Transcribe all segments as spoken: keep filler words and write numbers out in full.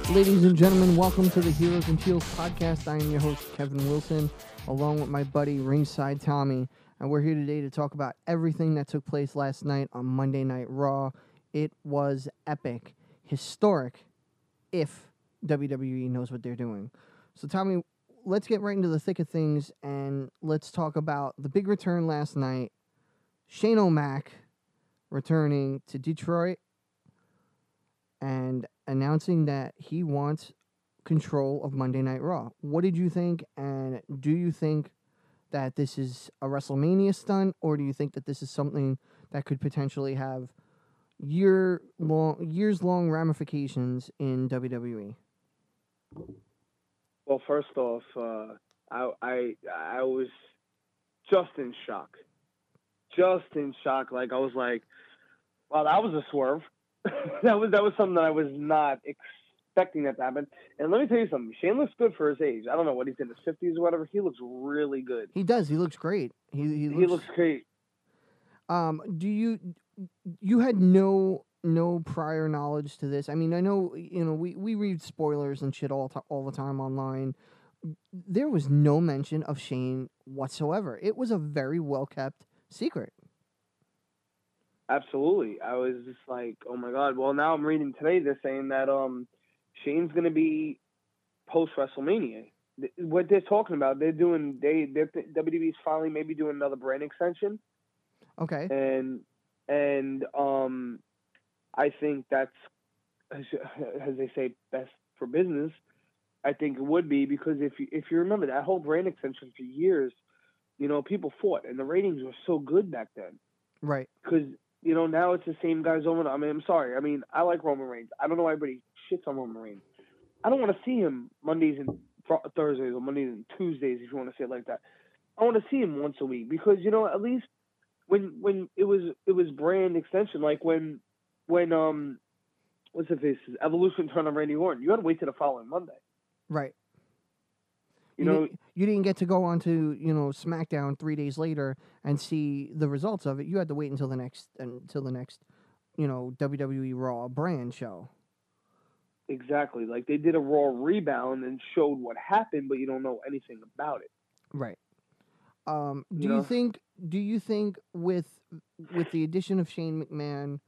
Ladies and gentlemen, welcome to the Heroes and Heels podcast. I am your host, Kevin Wilson, along with my buddy, Ringside Tommy. And we're here today to talk about everything that took place last night on Monday Night Raw. It was epic, historic, if W W E knows what they're doing. So, Tommy, let's get right into the thick of things, and let's talk about the big return last night. Shane O'Mac returning to Detroit and announcing that he wants control of Monday Night Raw. What did you think, and do you think that this is a WrestleMania stunt, or do you think that this is something that could potentially have year long, years long ramifications in W W E? Well, first off, uh, I, I I was just in shock, just in shock. Like I was like, wow, that was a swerve. that was that was something that I was not expecting that to happen. And let me tell you something, Shane looks good for his age. I don't know what he's in his fifties or whatever. He looks really good. He does. He looks great. He he looks, he looks great. Um, do you you had no no prior knowledge to this? I mean, I know you know we, we read spoilers and shit all to, all the time online. There was no mention of Shane whatsoever. It was a very well kept secret. Absolutely. I was just like, oh my God. Well, now I'm reading today, they're saying that um, Shane's going to be post WrestleMania. What they're talking about, they're doing, they, they're, W W E's finally maybe doing another brand extension. Okay. And, and um, I think that's, as, as they say, best for business. I think it would be, because if you, if you remember that whole brand extension for years, you know, people fought and the ratings were so good back then. Right. Because, you know, now it's the same guys over. I mean, I'm sorry. I mean, I like Roman Reigns. I don't know why everybody shits on Roman Reigns. I don't want to see him Mondays and Thursdays or Mondays and Tuesdays, if you want to say it like that. I want to see him once a week, because, you know, at least when when it was it was brand extension, like when when um what's the face Evolution turned on Randy Orton, you had to wait till the following Monday. Right. You, you know, didn't, you didn't get to go on to, you know, SmackDown three days later and see the results of it. You had to wait until the next until the next, you know, W W E Raw brand show. Exactly. Like they did a Raw rebound and showed what happened, but you don't know anything about it. Right. Um, do you, you know? think? Do you think with with the addition of Shane McMahon,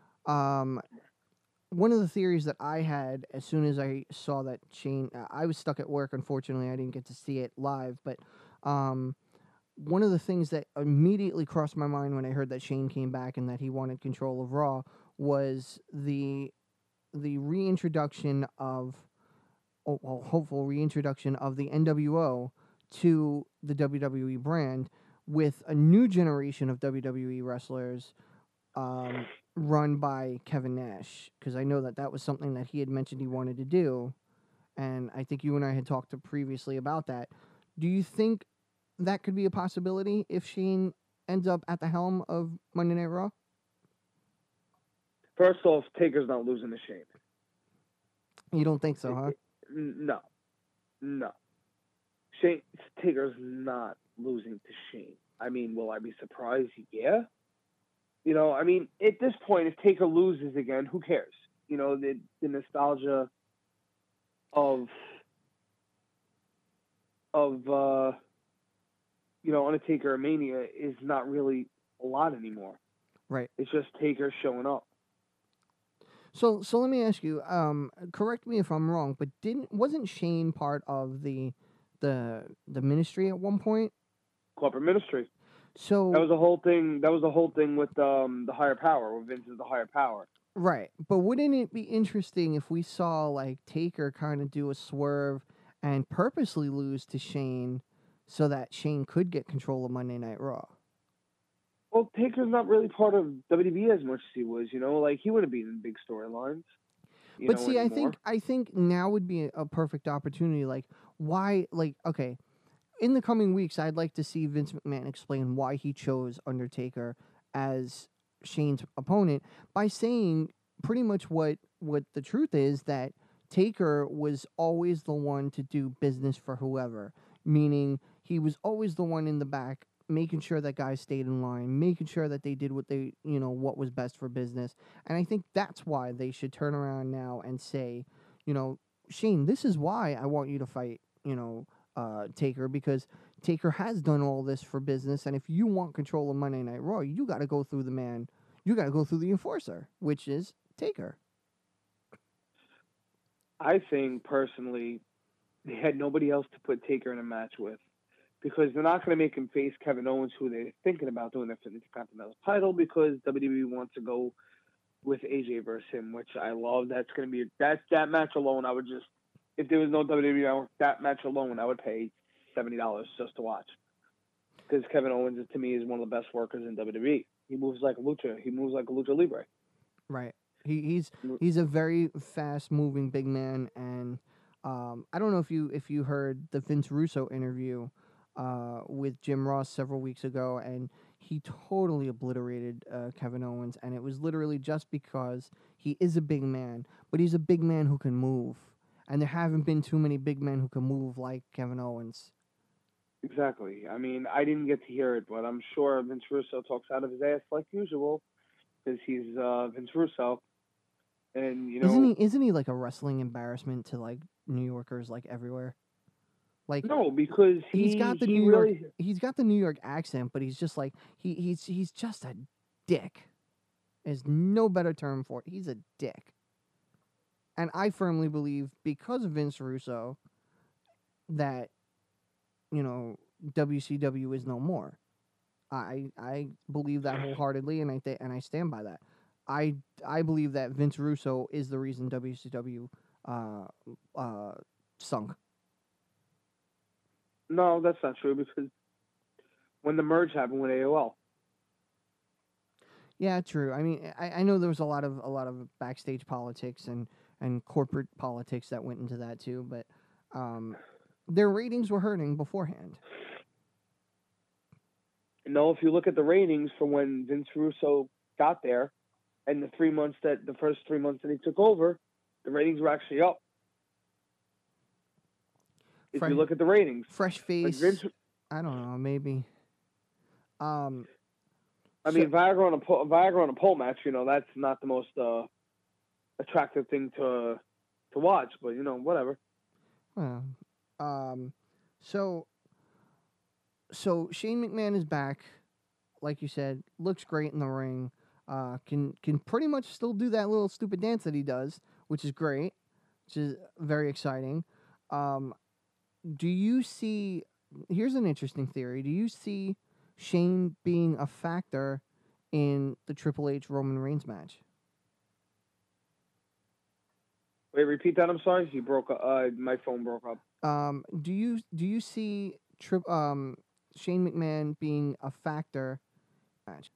um, one of the theories that I had as soon as I saw that Shane, uh, I was stuck at work. Unfortunately, I didn't get to see it live. But um, one of the things that immediately crossed my mind when I heard that Shane came back and that he wanted control of Raw was the the reintroduction of, oh, well, hopeful reintroduction of the N W O to the W W E brand with a new generation of W W E wrestlers. Um, run by Kevin Nash, because I know that that was something that he had mentioned he wanted to do, and I think you and I had talked to previously about that. Do you think that could be a possibility if Shane ends up at the helm of Monday Night Raw? First off, Taker's not losing to Shane. You don't think so, huh? No. No. Shane Taker's not losing to Shane. I mean, will I be surprised? Yeah. You know, I mean, at this point, if Taker loses again, who cares? You know, the, the nostalgia of, of uh, you know, Undertaker Mania is not really a lot anymore. Right. It's just Taker showing up. So, so let me ask you. Um, correct me if I'm wrong, but didn't wasn't Shane part of the, the the ministry at one point? Corporate ministry. So that was the whole thing. That was the whole thing with um, the higher power. With Vince is the higher power. Right, but wouldn't it be interesting if we saw like Taker kind of do a swerve and purposely lose to Shane, so that Shane could get control of Monday Night Raw? Well, Taker's not really part of W W E as much as he was. You know, like he wouldn't be in big storylines. But know, see, anymore. I think I think now would be a, a perfect opportunity. Like, why? Like, okay. In the coming weeks, I'd like to see Vince McMahon explain why he chose Undertaker as Shane's opponent by saying pretty much what, what the truth is, that Taker was always the one to do business for whoever, meaning he was always the one in the back making sure that guys stayed in line, making sure that they did what they, you know, what was best for business. And I think that's why they should turn around now and say, you know, Shane, this is why I want you to fight, you know, uh, Taker, because Taker has done all this for business, and if you want control of Monday Night Raw, you got to go through the man, you got to go through the enforcer, which is Taker. I think personally, they had nobody else to put Taker in a match with because they're not going to make him face Kevin Owens, who they're thinking about doing their Intercontinental title because W W E wants to go with A J versus him, which I love. That's going to be that's that match alone. I would just if there was no W W E network, that match alone, I would pay seventy dollars just to watch because Kevin Owens is, to me, is one of the best workers in W W E. He moves like a lucha. He moves like a lucha libre. Right. He he's he's a very fast moving big man, and um, I don't know if you if you heard the Vince Russo interview uh, with Jim Ross several weeks ago, and he totally obliterated uh, Kevin Owens, and it was literally just because he is a big man, but he's a big man who can move, and there haven't been too many big men who can move like Kevin Owens. Exactly. I mean, I didn't get to hear it, but I'm sure Vince Russo talks out of his ass like usual because he's uh, Vince Russo. And you know, isn't he isn't he like a wrestling embarrassment to like New Yorkers like everywhere? Like no, because he, he's got the he New really, York he's got the New York accent, but he's just like he he's he's just a dick. There's no better term for it. He's a dick. And I firmly believe because of Vince Russo that, you know, W C W is no more. I I believe that wholeheartedly, and I th- and I stand by that. I I believe that Vince Russo is the reason W C W uh, uh, sunk. No, that's not true because when the merge happened with A O L. Yeah, true. I mean, I, I know there was a lot of a lot of backstage politics and, and corporate politics that went into that too, but um, their ratings were hurting beforehand. No, if you look at the ratings for when Vince Russo got there, and the three months that the first three months that he took over, the ratings were actually up. If Fresh, you look at the ratings, fresh face. like Vince, I don't know, maybe. Um, I so, mean, Viagra on a pole, Viagra on a pole match. You know, that's not the most uh, attractive thing to to watch, but you know, whatever. Well, um, so so Shane McMahon is back, like you said, looks great in the ring. Uh, can can pretty much still do that little stupid dance that he does, which is great, which is very exciting. Um, do you see? Here's an interesting theory. Do you see Shane being a factor in the Triple H Roman Reigns match? Wait, repeat that. I'm sorry, you broke up. Uh, my phone broke up. Um, do you do you see tri- um, Shane McMahon being a factor match?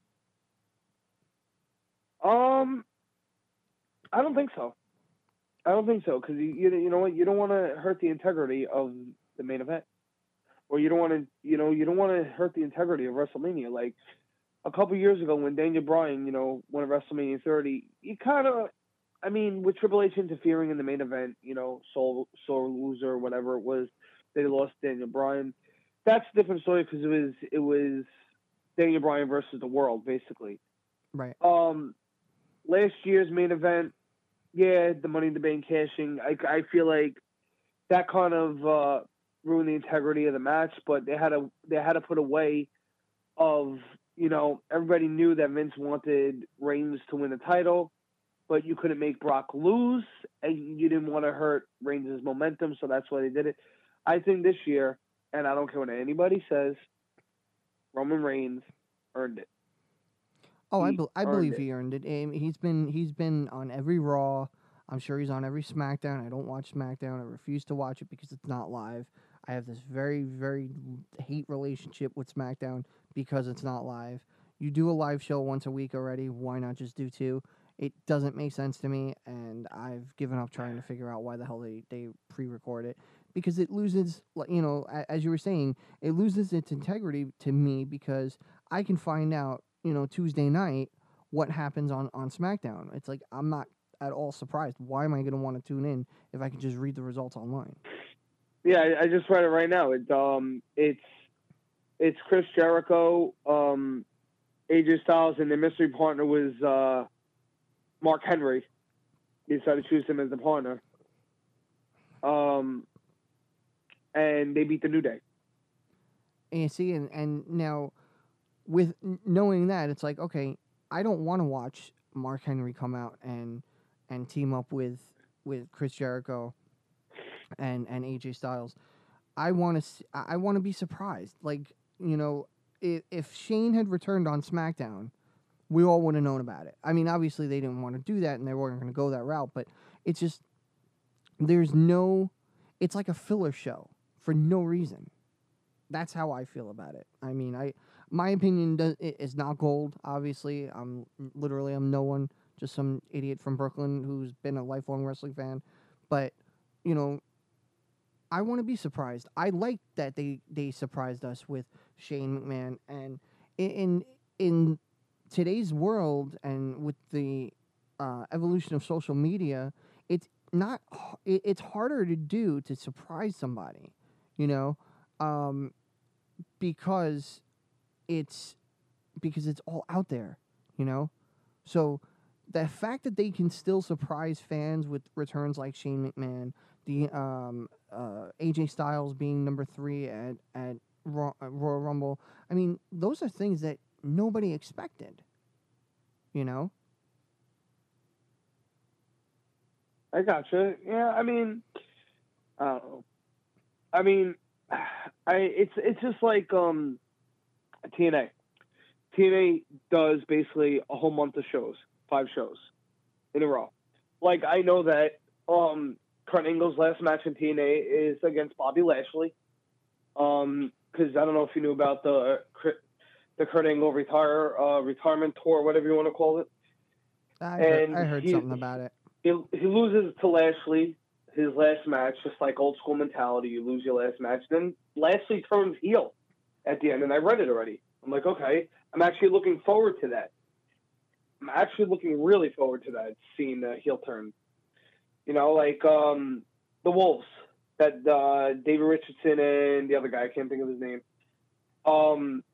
Um, I don't think so. I don't think so because you, you you know what, you don't want to hurt the integrity of the main event, or you don't want to you know you don't want to hurt the integrity of WrestleMania. Like a couple years ago when Daniel Bryan, you know, won at WrestleMania thirty, you kind of, I mean, with Triple H interfering in the main event, you know, sore sore loser, whatever it was, they lost Daniel Bryan. That's a different story because it was it was Daniel Bryan versus the world basically. Right. Um. Last year's main event, yeah, the Money in the Bank cashing, I, I feel like that kind of uh, ruined the integrity of the match. But they had to they had to put a way of, you know, everybody knew that Vince wanted Reigns to win the title, but you couldn't make Brock lose, and you didn't want to hurt Reigns' momentum, so that's why they did it. I think this year, and I don't care what anybody says, Roman Reigns earned it. Oh, I, be- I believe it. he earned it. Um, he's been he's been on every Raw. I'm sure he's on every SmackDown. I don't watch SmackDown. I refuse to watch it because it's not live. I have this very very hate relationship with SmackDown because it's not live. You do a live show once a week already. Why not just do two? It doesn't make sense to me, and I've given up trying to figure out why the hell they, they pre-record it because it loses, you know, as you were saying, it loses its integrity to me because I can find out, you know, Tuesday night what happens on, on SmackDown. It's like I'm not at all surprised. Why am I going to want to tune in if I can just read the results online? Yeah, I, I just read it right now. It um, it's it's Chris Jericho, um, A J Styles, and their mystery partner was uh, Mark Henry. They decided to choose him as the partner. Um, and they beat the New Day. And you see, and, and now with n- knowing that, it's like, okay, I don't want to watch Mark Henry come out and and team up with with Chris Jericho and and A J Styles. I want to I want to be surprised. Like, you know, if, if Shane had returned on SmackDown, we all would have known about it. I mean, obviously they didn't want to do that and they weren't going to go that route, but it's just there's no it's like a filler show for no reason. That's how I feel about it. I mean, I my opinion does, is not gold. Obviously, I'm literally I'm no one, just some idiot from Brooklyn who's been a lifelong wrestling fan. But you know, I want to be surprised. I like that they they surprised us with Shane McMahon, and in in today's world and with the uh, evolution of social media, it's not h- it, it's harder to do to surprise somebody, you know. Um, because it's because it's all out there, you know? So the fact that they can still surprise fans with returns like Shane McMahon, the um, uh, A J Styles being number three at at Ro- uh, Royal Rumble, I mean, those are things that nobody expected, you know? I gotcha. Yeah, I mean, I don't know. I mean, I it's it's just like um, T N A. T N A does basically a whole month of shows, five shows in a row. Like I know that um, Kurt Angle's last match in T N A is against Bobby Lashley. Um, because I don't know if you knew about the the Kurt Angle retire uh, retirement tour, whatever you want to call it. I heard And I heard he something about it. he, he loses to Lashley his last match, just like old school mentality. You lose your last match, then Lashley turns heel at the end, and I read it already. I'm like, okay, I'm actually looking forward to that. I'm actually looking really forward to that, seeing the heel turn. You know, like um, the Wolves, that uh, David Richardson and the other guy, I can't think of his name. Um,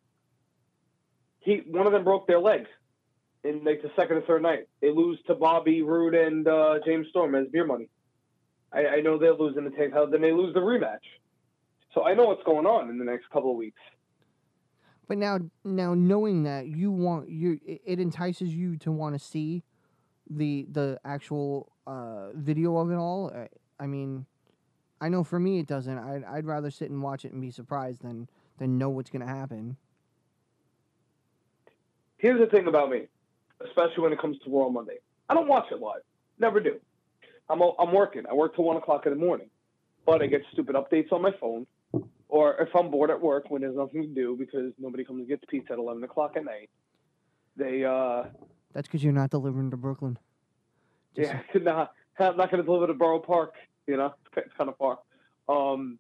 he one of them broke their leg in like the second or third night. They lose to Bobby Roode and uh, James Storm as beer money. I, I know they're losing the tag title, then they lose the rematch. So I know what's going on in the next couple of weeks. But now now knowing that you want you it, it entices you to want to see the the actual uh, video of it all. I, I mean, I know for me it doesn't. I'd I'd rather sit and watch it and be surprised than than know what's gonna happen. Here's the thing about me, especially when it comes to Royal Monday. I don't watch it live. Never do. I'm I'm working. I work till one o'clock in the morning, but I get stupid updates on my phone, or if I'm bored at work when there's nothing to do because nobody comes and gets pizza at eleven o'clock at night, they uh That's because you're not delivering to Brooklyn. Just yeah, not, I'm not going to deliver to Borough Park. You know, it's kind of far. Um,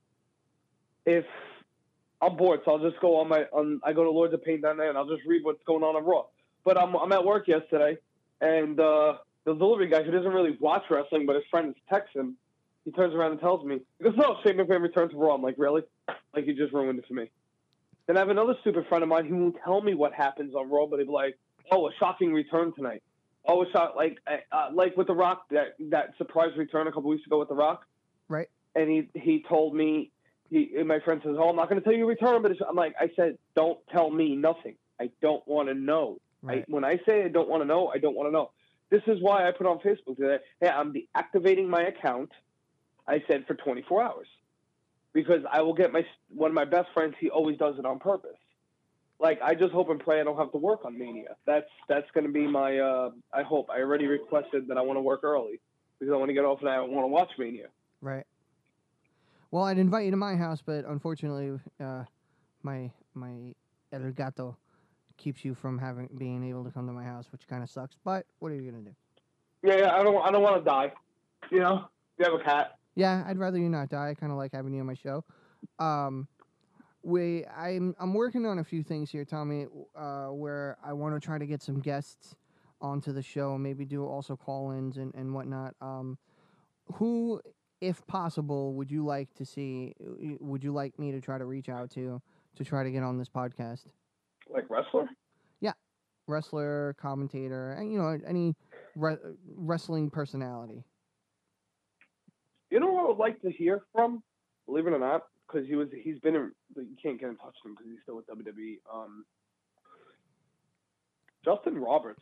if I'm bored, so I'll just go on my on. I go to Lords of Pain down there, and I'll just read what's going on on Raw. But I'm I'm at work yesterday, and uh, the delivery guy who doesn't really watch wrestling, but his friends text him. He turns around and tells me, he goes, "No, Shane McMahon returned to Raw." I'm like, "Really?" Like you just ruined it for me. Then I have another stupid friend of mine who won't tell me what happens on Raw, but he'll be like, "Oh, a shocking return tonight." Oh, a shot like uh, like with The Rock, that that surprise return a couple weeks ago with The Rock. right. And he he told me, he and my friend says, "Oh, I'm not going to tell you return," but it's, I'm like, I said, "Don't tell me nothing. I don't want to know." Right. I, when I say I don't want to know, I don't want to know. This is why I put on Facebook today, hey, I'm deactivating my account. I said for twenty-four hours because I will get my one of my best friends. He always does it on purpose. Like I just hope and pray I don't have to work on Mania. That's that's going to be my. Uh, I hope I already requested that I want to work early because I want to get off and I want to watch Mania. Right. Well, I'd invite you to my house, but unfortunately, uh, my my El Gato keeps you from having being able to come to my house, which kind of sucks. But what are you gonna do? Yeah, yeah, I don't I don't want to die. You know, you have a cat. Yeah, I'd rather you not die. I kind of like having you on my show. Um, we I'm I'm working on a few things here, Tommy, uh, where I want to try to get some guests onto the show, maybe do also call-ins and and whatnot. Um, who, if possible, would you like to see? Would you like me to try to reach out to to try to get on this podcast? Like wrestler? Yeah, wrestler, commentator, and you know any re- wrestling personality. You know who I would like to hear from? Believe it or not, because he was he's been in. You can't get in touch with him because he's still with W W E. Um, Justin Roberts.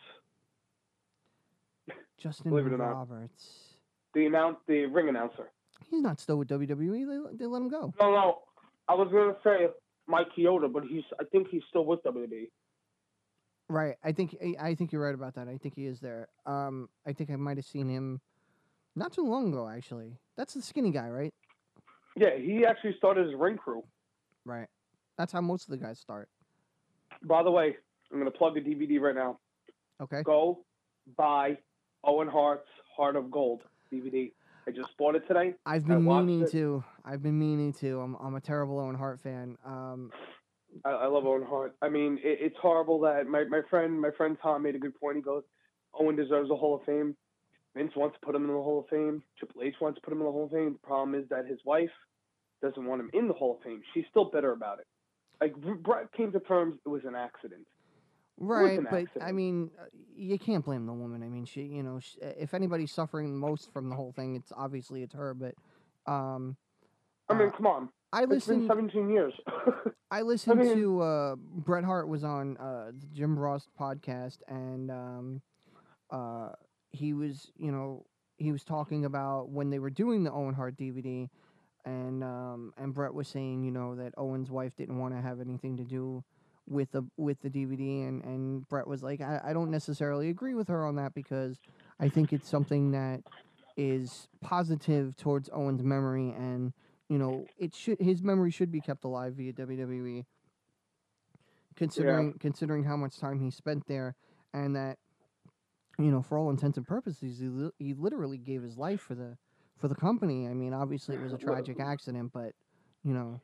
Justin Believe it or not, Roberts. the announce the ring announcer. He's not still with W W E. They, they let him go. No, no. I was gonna say Mike Chioda, but he's. I think he's still with W W E. Right. I think I think you're right about that. I think he is there. Um, I think I might have seen him not too long ago. Actually, that's the skinny guy, right? Yeah, he actually started his ring crew. Right. That's how most of the guys start. By the way, I'm gonna plug a D V D right now. Okay. Go buy Owen Hart's Heart of Gold D V D. I just bought it today. I've been meaning it. to. I've been meaning to. I'm I'm a terrible Owen Hart fan. Um, I, I love Owen Hart. I mean, it, it's horrible that my, my friend my friend Tom made a good point. He goes, Owen deserves a Hall of Fame. Vince wants to put him in the Hall of Fame. Triple H wants to put him in the Hall of Fame. The problem is that his wife doesn't want him in the Hall of Fame. She's still bitter about it. Like, Brett came to terms it was an accident. Right, an but accident. I mean, you can't blame the woman. I mean, she, you know, she, if anybody's suffering most from the whole thing, it's obviously it's her. But, um, I mean, uh, come on. I listened. It's been seventeen years. I listened I mean, to uh, Bret Hart was on uh, the Jim Ross podcast, and um, uh, he was, you know, he was talking about when they were doing the Owen Hart D V D, and um, and Bret was saying, you know, that Owen's wife didn't want to have anything to do with the with the D V D, and, and Bret was like, I, I don't necessarily agree with her on that because I think it's something that is positive towards Owen's memory, and you know, it should his memory should be kept alive via W W E. Considering yeah. considering how much time he spent there, and that, you know, for all intents and purposes, he, li- he literally gave his life for the for the company. I mean, obviously it was a tragic accident, but you know.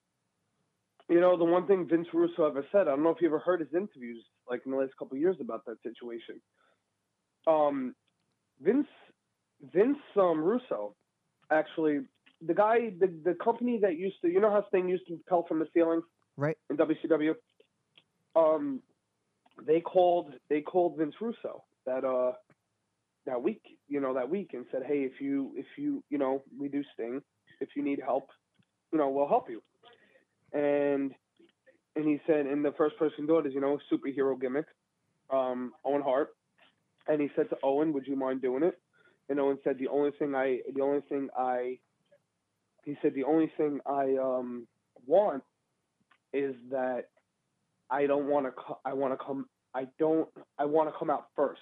You know, the one thing Vince Russo ever said, I don't know if you ever heard his interviews, like in the last couple of years about that situation. Um, Vince, Vince um, Russo, actually, the guy, the, the company that used to, you know how Sting used to propel from the ceiling? Right. In W C W? Um, they called, they called Vince Russo that, uh, that week, you know, that week and said, hey, if you, if you, you know, we do Sting, if you need help, you know, we'll help you. And and he said, and the first person do it is, you know, superhero gimmick, um, Owen Hart. And he said to Owen, would you mind doing it? And Owen said, the only thing I, the only thing I, he said, the only thing I um, want is that I don't want to, co- I want to come, I don't, I want to come out first.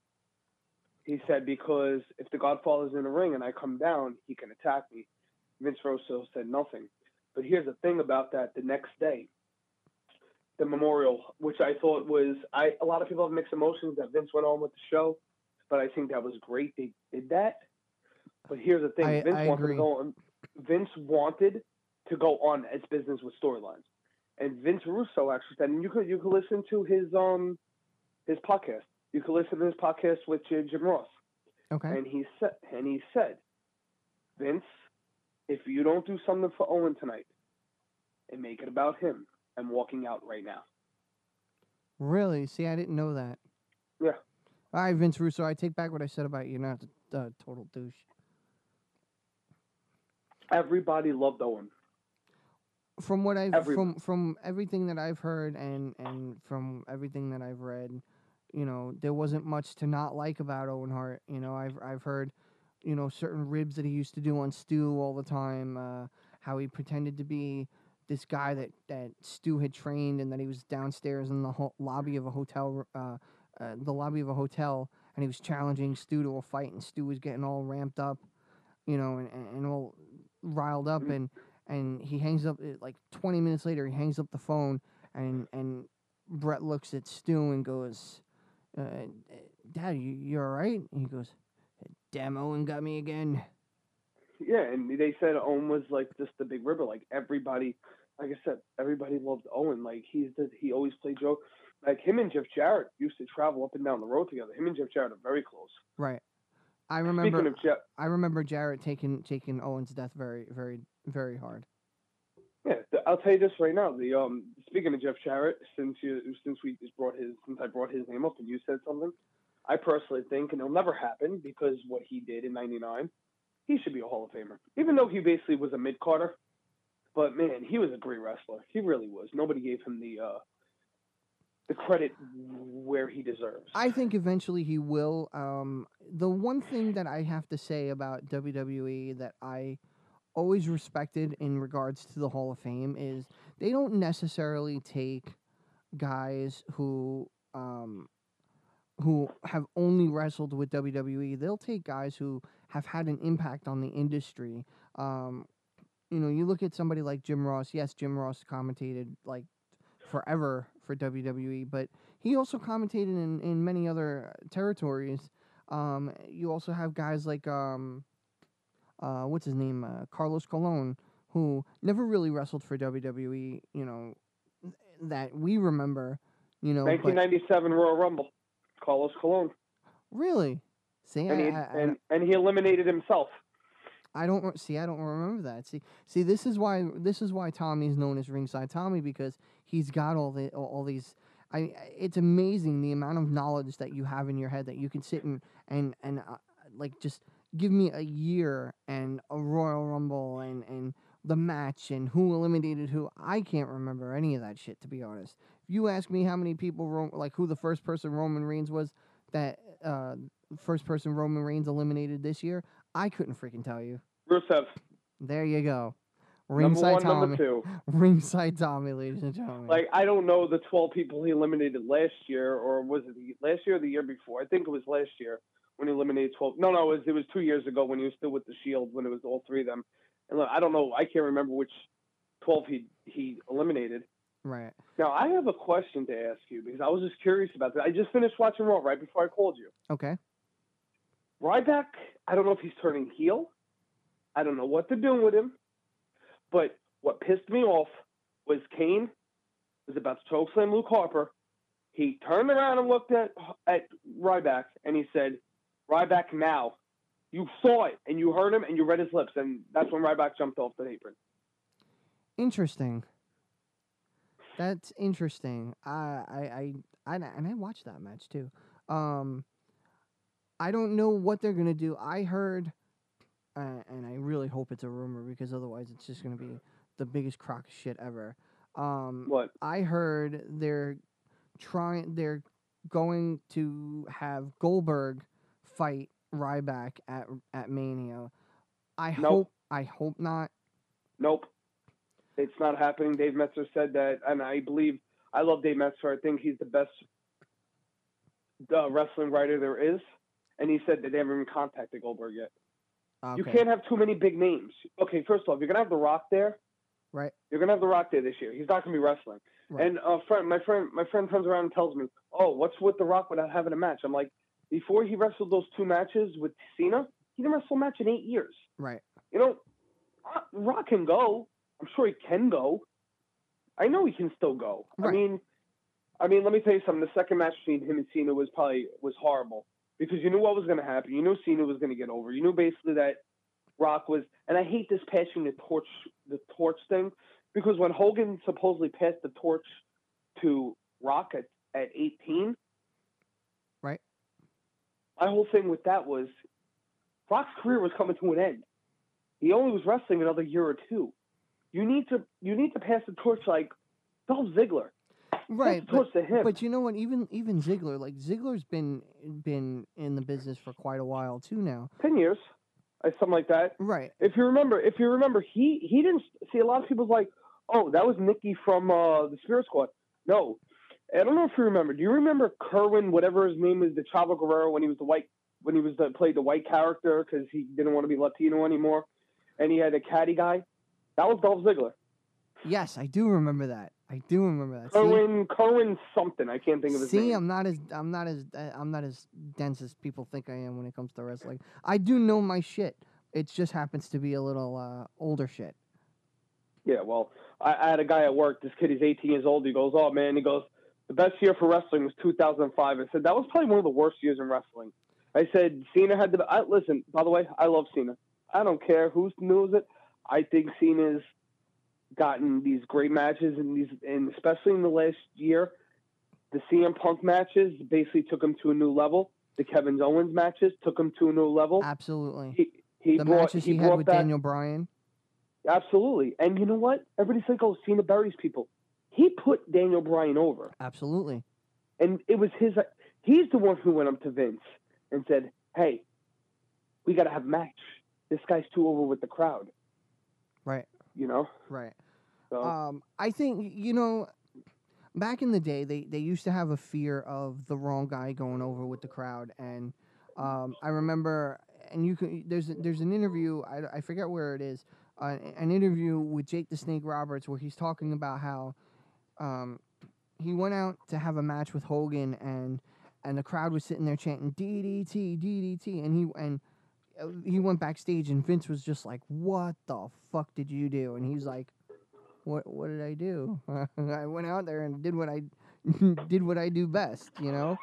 He said, because if the Godfather's in the ring and I come down, he can attack me. Vince Russo said nothing. But here's the thing about that. The next day, the memorial, which I thought was, I a lot of people have mixed emotions that Vince went on with the show, but I think that was great they did that. But here's the thing. I, Vince I wanted agree. to go on, Vince wanted to go on as business with storylines. And Vince Russo actually said, and you could you could listen to his um his podcast. You could listen to his podcast with Jim Ross. Okay. And he said and he said, Vince, if you don't do something for Owen tonight and make it about him, I'm walking out right now. Really? See, I didn't know that. Yeah. All right, Vince Russo, I take back what I said about you. You're not a uh, total douche. Everybody loved Owen. From what I've Everybody. from from everything that I've heard and and from everything that I've read, you know, there wasn't much to not like about Owen Hart. You know, I've I've heard, you know, certain ribs that he used to do on Stu all the time. Uh, how he pretended to be this guy that, that Stu had trained, and that he was downstairs in the ho- lobby of a hotel, uh, uh, the lobby of a hotel, and he was challenging Stu to a fight, and Stu was getting all ramped up, you know, and, and, and all riled up, and, and he hangs up, like twenty minutes later, he hangs up the phone, and, and Bret looks at Stu and goes, uh, Dad, you, you all right? And he goes, damn, Owen got me again. Yeah, and they said Owen was like just the big ribber. Like everybody, like I said, everybody loved Owen. Like he's the, he always played Joe. Like him and Jeff Jarrett used to travel up and down the road together. Him and Jeff Jarrett are very close. Right. I remember. Speaking of Jeff, I remember Jarrett taking taking Owen's death very, very, very hard. Yeah, the, I'll tell you this right now. The um, speaking of Jeff Jarrett, since you since we just brought his since I brought his name up and you said something, I personally think, and it'll never happen because what he did in ninety-nine. he should be a Hall of Famer. Even though he basically was a mid-carder. But, man, he was a great wrestler. He really was. Nobody gave him the uh, the credit where he deserves. I think eventually he will. Um, the one thing that I have to say about W W E that I always respected in regards to the Hall of Fame is they don't necessarily take guys who um, who have only wrestled with W W E. They'll take guys who have had an impact on the industry. Um, you know, you look at somebody like Jim Ross. Yes, Jim Ross commentated like forever for W W E, but he also commentated in, in many other territories. Um, you also have guys like um, uh, what's his name, uh, Carlos Colon, who never really wrestled for W W E. You know, that we remember. You know, nineteen ninety-seven but, Royal Rumble, Carlos Colon. Really? See, and I, he I, I, and, and he eliminated himself. I don't see. I don't remember that. See, see, this is why this is why Tommy's known as Ringside Tommy, because he's got all the all, all these. I. It's amazing the amount of knowledge that you have in your head that you can sit and and and uh, like just give me a year and a Royal Rumble and and the match and who eliminated who. I can't remember any of that shit, to be honest. If you ask me how many people Ro- like who the first person Roman Reigns was that uh first person Roman Reigns eliminated this year, I couldn't freaking tell you. Rusev. There you go. number Ringside one, Tommy. number two. Ringside Tommy, ladies and gentlemen. Like, I don't know the twelve people he eliminated last year, or was it the, last year or the year before? I think it was last year when he eliminated twelve. No, no, it was, it was two years ago when he was still with the Shield, when it was all three of them. And look, I don't know. I can't remember which twelve he, he eliminated. Right. Now, I have a question to ask you, because I was just curious about that. I just finished watching Raw right before I called you. Okay. Ryback, I don't know if he's turning heel. I don't know what they're doing with him. But what pissed me off was Kane was about to chokeslam Luke Harper. He turned around and looked at at Ryback, and he said, "Ryback now." You saw it, and you heard him, and you read his lips, and that's when Ryback jumped off the apron. Interesting. That's interesting. I, I, I, I, and I watched that match too. Um, I don't know what they're gonna do. I heard, uh, and I really hope it's a rumor, because otherwise it's just gonna be the biggest crock of shit ever. Um, What? I heard they're trying. They're going to have Goldberg fight Ryback at at Mania. I Nope. hope. I hope not. Nope. It's not happening. Dave Metzer said that, and I believe, I love Dave Metzer. I think he's the best uh, wrestling writer there is. And he said that they haven't even contacted Goldberg yet. Okay. You can't have too many big names. Okay, first off, you're going to have The Rock there. Right. You're going to have The Rock there this year. He's not going to be wrestling. Right. And uh, friend, my friend my friend comes around and tells me, oh, what's with The Rock without having a match? I'm like, before he wrestled those two matches with Cena, he didn't wrestle a match in eight years. Right. You know, Rock can go. I'm sure he can go. I know he can still go. Right. I mean, I mean, let me tell you something. The second match between him and Cena was probably was horrible, because you knew what was going to happen. You knew Cena was going to get over. You knew basically that Rock was, and I hate this passing the torch, the torch thing, because when Hogan supposedly passed the torch to Rock at, at eighteen, right, my whole thing with that was Rock's career was coming to an end. He only was wrestling another year or two. You need to you need to pass the torch like Dolph Ziggler. Right, pass the torch but, to him. But you know what? Even even Ziggler, like Ziggler's been been in the business for quite a while too now. Ten years, uh, something like that. Right. If you remember, if you remember, he he didn't see a lot of people's like, oh, that was Nikki from uh, the Spirit Squad. No, I don't know if you remember. Do you remember Kerwin, whatever his name is, the Chavo Guerrero, when he was the white when he was the, played the white character because he didn't want to be Latino anymore, and he had a caddy guy. That was Dolph Ziggler. Yes, I do remember that. I do remember that. Kerwin, Kerwin something. I can't think of his See, name. See, I'm not as I'm not as uh, I'm not as dense as people think I am when it comes to wrestling. I do know my shit. It just happens to be a little uh, older shit. Yeah, well, I, I had a guy at work. This kid, he's eighteen years old. He goes, "Oh man," he goes, "the best year for wrestling was two thousand five." I said, "That was probably one of the worst years in wrestling." I said, "Cena had the." I, listen, by the way, I love Cena. I don't care who knows it. I think Cena's gotten these great matches, and these, and especially in the last year, the C M Punk matches basically took him to a new level. The Kevin Owens matches took him to a new level. Absolutely. He He The brought matches he he had brought with back Daniel Bryan. absolutely. And you know what? Everybody's like, "Oh, Cena buries people." He put Daniel Bryan over, Absolutely. and it was his. He's the one who went up to Vince and said, "Hey, we got to have a match. This guy's too over with the crowd." Right. You know. Right. So Um, I think you know, back in the day, they they used to have a fear of the wrong guy going over with the crowd, and um, I remember, and you can there's a- there's an interview I, I forget where it is, uh, an interview with Jake the Snake Roberts where he's talking about how um, he went out to have a match with Hogan, and and the crowd was sitting there chanting D D T D D T, and he and uh, he went backstage, and Vince was just like, "What the fuck did you do?" And he's like, "What what did I do? I went out there and did what I did what I do best." You know.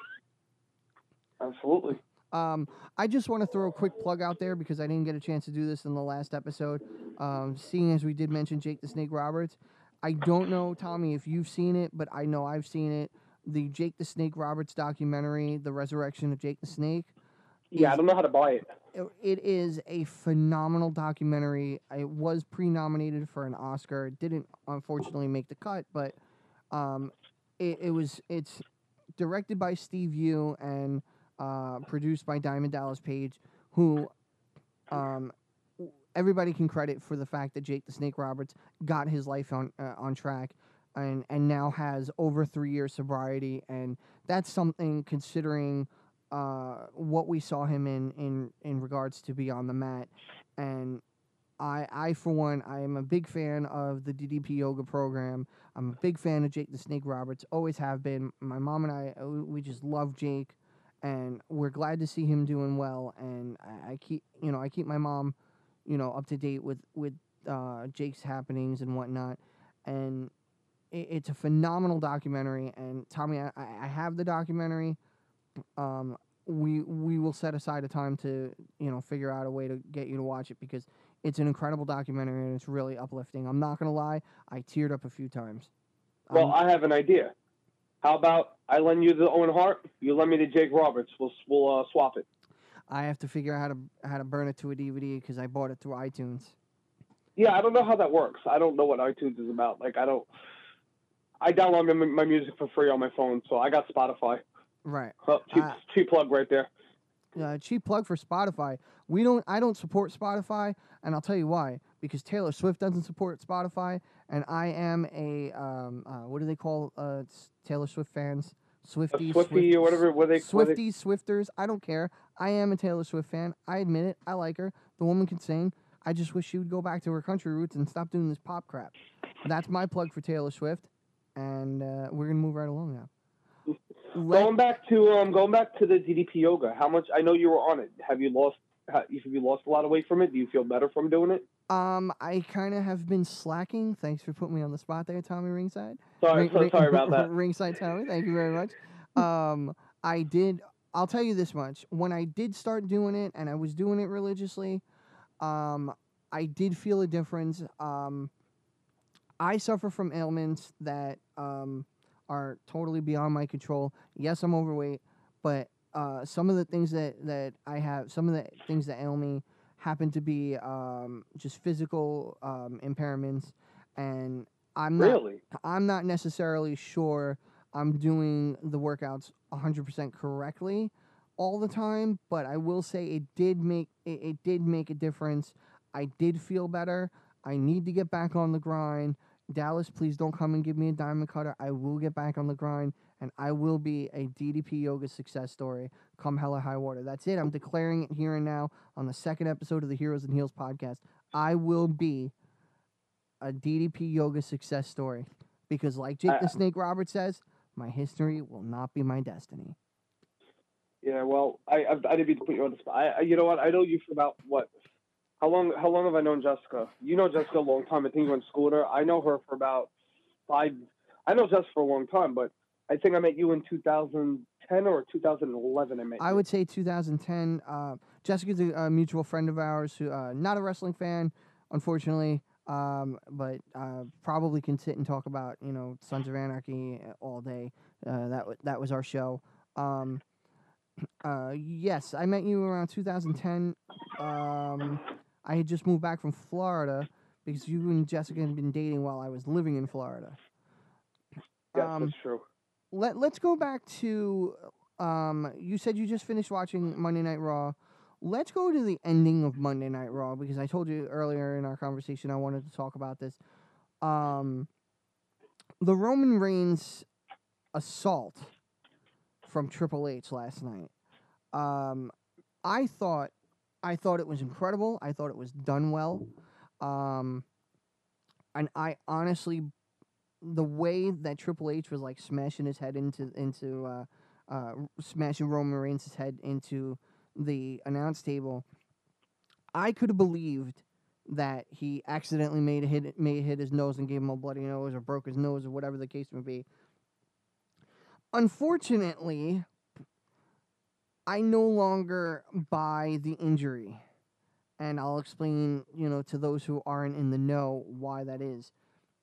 absolutely. Um, I just want to throw a quick plug out there because I didn't get a chance to do this in the last episode. Um, seeing as we did mention Jake the Snake Roberts, I don't know, Tommy, if you've seen it, but I know I've seen it. The Jake the Snake Roberts documentary, The Resurrection of Jake the Snake, Yeah, I is don't know how to buy it. it is a phenomenal documentary. It was pre-nominated for an Oscar. It didn't unfortunately make the cut, but um, it, it was it's directed by Steve Yu and uh, produced by Diamond Dallas Page, who um, w- everybody can credit for the fact that Jake the Snake Roberts got his life on uh, on track. And, and now has over three years sobriety, and that's something considering uh, what we saw him in, in in regards to Beyond the Mat. And I I for one, I am a big fan of the D D P yoga program. I'm a big fan of Jake the Snake Roberts. Always have been. My mom and I uh, we just love Jake, and we're glad to see him doing well. And I, I keep you know I keep my mom, you know, up to date with with uh, Jake's happenings and whatnot. And it, it's a phenomenal documentary. And Tommy, I, I I have the documentary. Um, we we will set aside a time to you know figure out a way to get you to watch it because it's an incredible documentary and it's really uplifting. I'm not gonna lie, I teared up a few times. Well, Um, I have an idea. How about I lend you the Owen Hart, you lend me the Jake Roberts. We'll we'll uh, swap it. I have to figure out how to how to burn it to a D V D because I bought it through iTunes. Yeah, I don't know how that works. I don't know what iTunes is about. Like I don't. I download my, my music for free on my phone, so I got Spotify. Right. Oh, cheap Uh, cheap plug right there. uh, cheap plug for Spotify. We don't. I don't support Spotify, and I'll tell you why. Because Taylor Swift doesn't support Spotify, and I am a um, uh, what do they call uh, s- Taylor Swift fans? A Swifties, Swifty Swift, or whatever. What they what they. Swifties, Swifters. I don't care. I am a Taylor Swift fan. I admit it. I like her. The woman can sing. I just wish she would go back to her country roots and stop doing this pop crap. That's my plug for Taylor Swift, and uh, we're gonna move right along now. Let Going back to um, going back to the D D P yoga. How much? I know you were on it. Have you lost? Have you lost a lot of weight from it? Do you feel better from doing it? Um, I kind of have been slacking. Thanks for putting me on the spot there, Tommy Ringside. Sorry, Ring, so ring, sorry about that. Ringside Tommy, thank you very much. Um, I did. I'll tell you this much: when I did start doing it, and I was doing it religiously, um, I did feel a difference. Um, I suffer from ailments that um are totally beyond my control. Yes, I'm overweight, but uh, some of the things that that I have, some of the things that ail me happen to be um, just physical um, impairments, and I'm not Really? I'm not necessarily sure I'm doing the workouts one hundred percent correctly all the time, but I will say it did make it, it did make a difference. I did feel better. I need to get back on the grind. Dallas, please don't come and give me a diamond cutter. I will get back on the grind, and I will be a D D P yoga success story come hella high water. That's it. I'm declaring it here and now on the second episode of the Heroes and Heels podcast. I will be a D D P yoga success story because, like Jake I, the Snake Roberts says, my history will not be my destiny. yeah. Well, I, I I didn't mean to put you on the spot. I, I you know what? I know you for about what? How long? How long have I known Jessica? You know Jessica a long time. I think you went to school with her. I know her for about five. I know Jessica for a long time, but I think I met you in two thousand ten or two thousand eleven. I met I you. would say two thousand ten. Uh, Jessica's a, a mutual friend of ours who, uh, not a wrestling fan, unfortunately, um, but uh, probably can sit and talk about you know Sons of Anarchy all day. Uh, that w- that was our show. Um, Uh, yes, I met you around two thousand ten. Um, I had just moved back from Florida because you and Jessica had been dating while I was living in Florida. Yes, that's Um, true. let let's go back to um. You said you just finished watching Monday Night Raw. Let's go to the ending of Monday Night Raw because I told you earlier in our conversation I wanted to talk about this. Um, the Roman Reigns assault from Triple H last night. Um, I thought I thought it was incredible. I thought it was done well. Um, and I honestly, the way that Triple H was like smashing his head into into uh, uh, smashing Roman Reigns' head into the announce table, I could have believed that he accidentally made a hit, made hit his nose and gave him a bloody nose or broke his nose or whatever the case may be. Unfortunately, I no longer buy the injury. And I'll explain, you know, to those who aren't in the know why that is.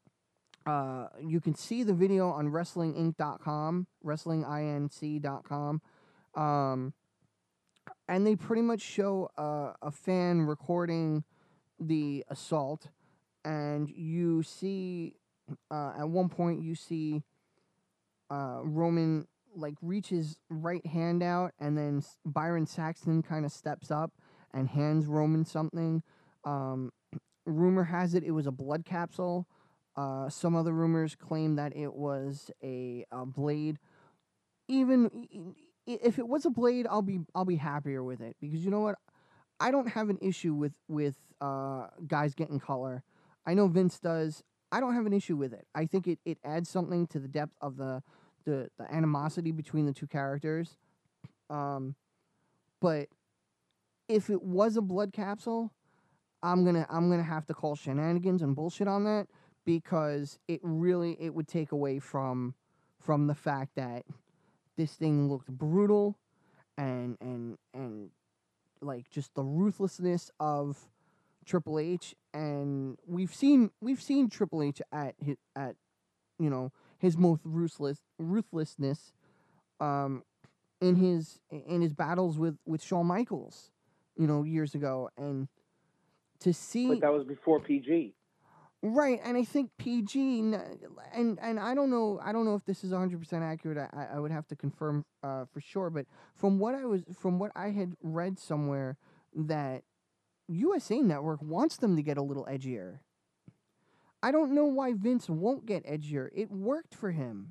Uh, you can see the video on wrestling inc dot com, wrestling inc dot com, um, and they pretty much show uh, a fan recording the assault, and you see uh, at one point you see uh, Roman like reaches right hand out, and then Byron Saxton kind of steps up and hands Roman something. Um, rumor has it it was a blood capsule. Uh, some other rumors claim that it was a, a blade. Even if it was a blade, I'll be I'll be happier with it because you know what? I don't have an issue with with uh, guys getting color. I know Vince does. I don't have an issue with it. I think it, it adds something to the depth of the the, the animosity between the two characters. Um, but if it was a blood capsule, I'm gonna I'm gonna have to call shenanigans and bullshit on that because it really it would take away from from the fact that this thing looked brutal and and and like just the ruthlessness of Triple H, and we've seen we've seen Triple H at his, at you know his most ruthless ruthlessness um in his in his battles with with Shawn Michaels, you know, years ago, and to But see that was before P G. right, and I think P G n- and and I don't know I don't know if this is one hundred percent accurate. I, I would have to confirm uh, for sure, but from what I was from what I had read somewhere that U S A Network wants them to get a little edgier. I don't know why Vince won't get edgier. It worked for him.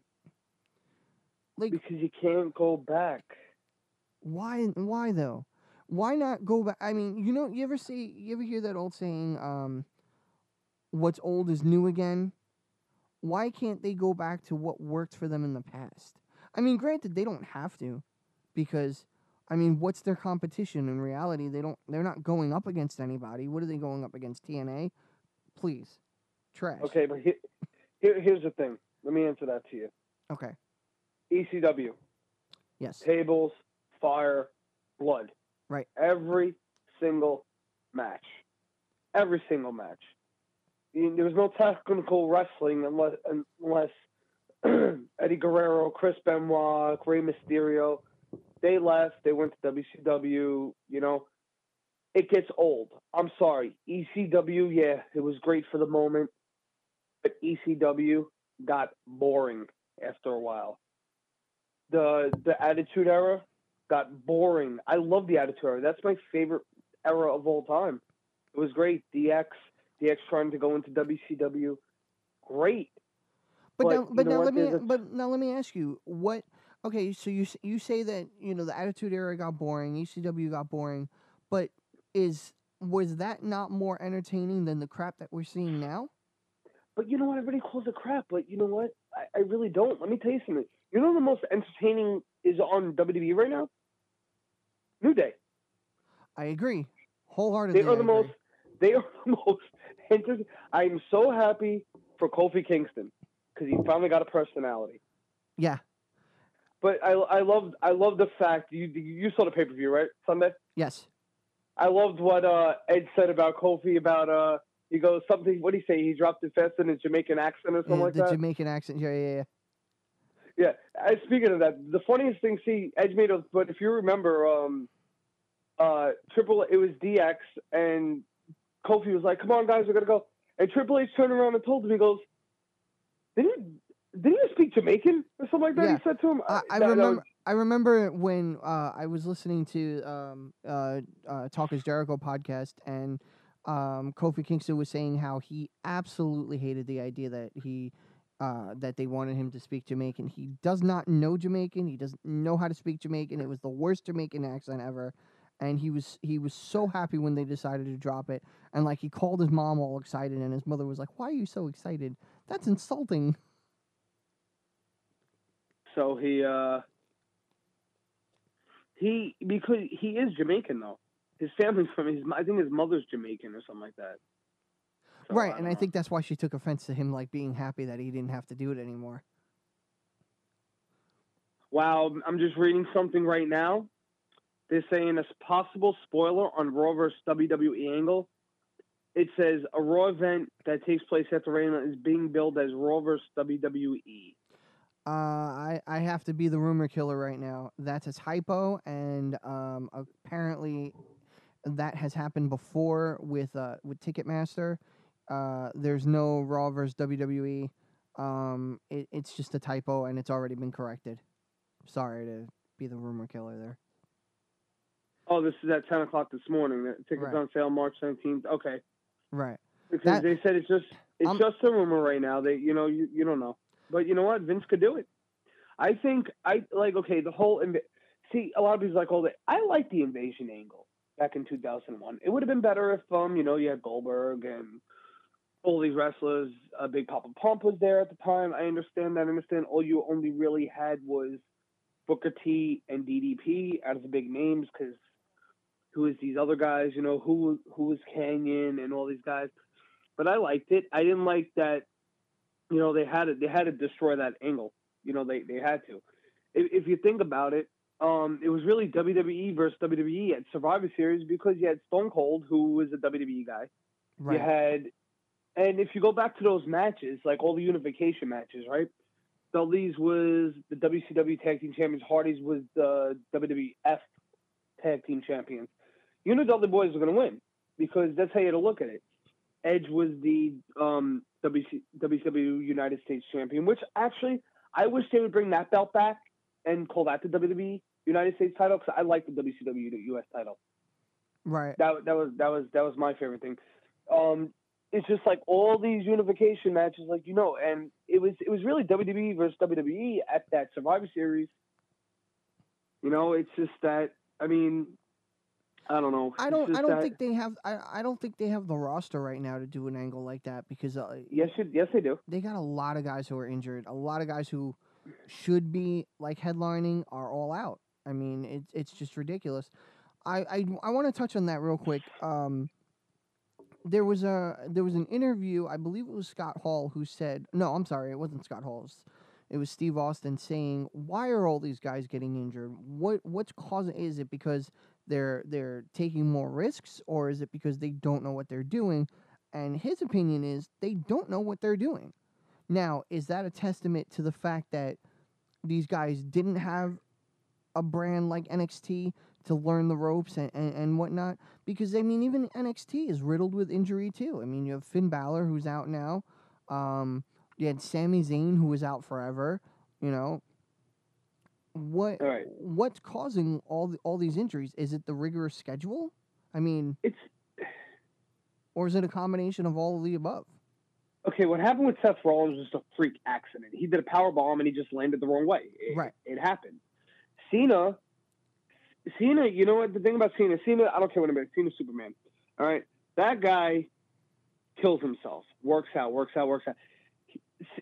Like Because you can't go back. why why though? Why not go back? I mean, you know, you ever see you ever hear that old saying um what's old is new again? Why can't they go back to what worked for them in the past? I mean, granted, they don't have to, because, I mean, what's their competition in reality? They don't. They're not going up against anybody. What are they going up against? T N A? Please, trash. Okay, but here, here, here's the thing. Let me answer that to you. Okay. E C W, Yes. tables, fire, blood. Right. Every single match. Every single match. There was no technical wrestling unless, unless Eddie Guerrero, Chris Benoit, Rey Mysterio, they left. They went to W C W. You know, it gets old. I'm sorry. E C W, yeah, it was great for the moment, but E C W got boring after a while. The the Attitude Era got boring. I love the Attitude Era. That's my favorite era of all time. It was great. D X, D X trying to go into W C W, great. But, But, now, you but know now what? let me, There's a but now let me ask you what. Okay, so you s- you say that you know the Attitude Era got boring, E C W got boring, but is was that not more entertaining than the crap that we're seeing now? But you know what? Everybody calls it crap. But you know what? I, I really don't. Let me tell you something. You know the most entertaining is on W W E right now? New Day. I agree, They wholeheartedly. are I the agree. most. They are the most. Enter- I'm so happy for Kofi Kingston because he finally got a personality. Yeah. But I, I loved, I love the fact you, you saw the pay per view, right? Sunday. Yes. I loved what uh, Ed said about Kofi. About uh, he goes something. What did he say? He dropped it fast in a Jamaican accent or something Uh, like the that. Jamaican accent. Yeah, yeah, yeah. Yeah. Uh, speaking of that, the funniest thing, see, Edge made a, but if you remember, um, uh, Triple, it was D X, and Kofi was like, "Come on, guys, we're gonna go." And Triple H turned around and told him, he goes, "Didn't you, didn't you speak Jamaican or something like that?" Yeah, He said to him. I, Uh, I that, that remember. was, I remember when uh, I was listening to um, uh, uh, Talk Is Jericho podcast, and um, Kofi Kingston was saying how he absolutely hated the idea that he uh, that they wanted him to speak Jamaican. He does not know Jamaican. He doesn't know how to speak Jamaican. It was the worst Jamaican accent ever, and he was he was so happy when they decided to drop it. And like he called his mom all excited, and his mother was like, "Why are you so excited? That's insulting." so he, uh, he, because he is Jamaican though. His family's from his, I think his mother's Jamaican or something like that. So, Right, I and don't I know. think that's why she took offense to him like being happy that he didn't have to do it anymore. Wow, I'm just reading something right now. They're saying a possible spoiler on Raw versus W W E Angle. It says a Raw event that takes place at the arena is being billed as Raw versus W W E. Uh, I, I have to be the rumor killer right now. That's a typo, and um, apparently that has happened before with uh, with Ticketmaster. Uh, there's no Raw versus W W E. Um, it, it's just a typo, and it's already been corrected. Sorry to be the rumor killer there. Oh, this is at ten o'clock this morning. The tickets Right. on sale March seventeenth. Okay. Right. Because That they said it's just it's I'm- just a rumor right now. They you know you, you don't know, but you know what? Vince could do it. I think I like okay the whole inv- see a lot of people like all that. I like the invasion angle back in two thousand one. It would have been better if um you know you had Goldberg and all these wrestlers. Uh, Big Papa Pump was there at the time. I understand that. I understand all you only really had was Booker T and D D P out of the big names because who is these other guys? You know who who was Canyon and all these guys. But I liked it. I didn't like that. You know they had to they had to destroy that angle. You know they they had to. If, if you think about it, um, it was really W W E versus W W E at Survivor Series because you had Stone Cold, who was a W W E guy. right. You had, and if you go back to those matches, like all the unification matches, right? Dudley's was the W C W Tag Team Champions. Hardy's was the W W F Tag Team Champions. You knew Dudley Boys were going to win because that's how you had to look at it. Edge was the um, W C W United States Champion, which actually I wish they would bring that belt back and call that the W W E United States title because I like the W C W U S title. Right. That that was that was that was my favorite thing. Um, it's just like all these unification matches, like you know, and it was it was really W W E versus W W E at that Survivor Series. You know, it's just that I mean, I don't know. I It's don't. just I don't that, think they have. I, I don't think they have the roster right now to do an angle like that because uh, yes, you, yes, they do. they got a lot of guys who are injured. A lot of guys who should be like headlining are all out. I mean, it's it's just ridiculous. I I, I want to touch on that real quick. Um, there was a there was an interview. I believe it was Scott Hall who said, no, I'm sorry, it wasn't Scott Hall. It was, it was Steve Austin saying, "Why are all these guys getting injured? What what's causing? Is it because they're they're taking more risks, or is it because they don't know what they're doing?" And his opinion is they don't know what they're doing. Now, is that a testament to the fact that these guys didn't have a brand like N X T to learn the ropes and, and, and whatnot? Because, I mean, even N X T is riddled with injury, too. I mean, you have Finn Balor, who's out now. Um, you had Sami Zayn, who was out forever. You know, what All right. what's causing all the, all these injuries? Is it the rigorous schedule? I mean, It's or is it a combination of all of the above? okay. What happened with Seth Rollins was just a freak accident. He did a power bomb and he just landed the wrong way. It, Right. It happened. Cena, Cena. You know what the thing about Cena? Cena. I don't care what about Cena's Superman. All right. That guy kills himself. Works out. Works out. Works out. He,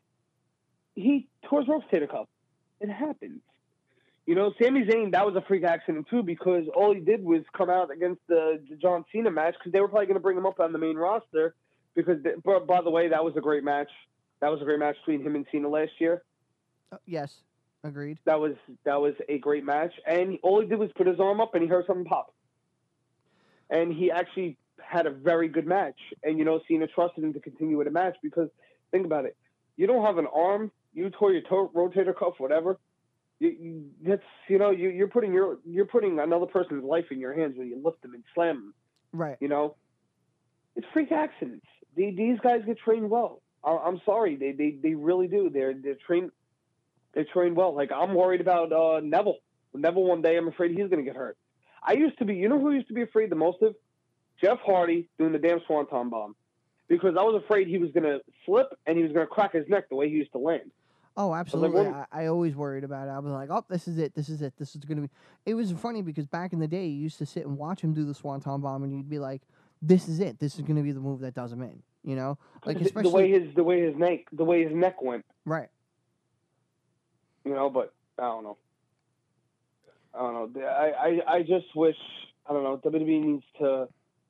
he tore his rotator cuff. It happens. You know, Sami Zayn, that was a freak accident too because all he did was come out against the, the John Cena match because they were probably going to bring him up on the main roster because, they, but by the way, that was a great match. That was a great match between him and Cena last year. Uh, yes, agreed. That was that was a great match, and all he did was put his arm up and he heard something pop, and he actually had a very good match. And you know, Cena trusted him to continue with the match because think about it, you don't have an arm you tore your to- rotator cuff, whatever. You, you, that's you know you you're putting your you're putting another person's life in your hands when you lift them and slam them. Right. You know, it's freak accidents. They, these guys get trained well. I, I'm sorry, they, they they really do. They're they're trained they train well. Like I'm worried about uh, Neville. Neville one day, I'm afraid he's going to get hurt. I used to be, you know who I used to be afraid the most of? Jeff Hardy doing the damn Swanton bomb. Because I was afraid he was going to slip and he was going to crack his neck the way he used to land. Oh, I was absolutely. like, I, well, I always worried about it. I was like, oh, this is it. This is it. This is going to be. It was funny because back in the day, you used to sit and watch him do the Swanton bomb, and you'd be like, this is it. This is going to be the move that does him in. You know, like the, especially the way his the way his neck the way his neck went. right. You know, but I don't know. I don't know. I, I, I just wish I don't know. W W E needs to.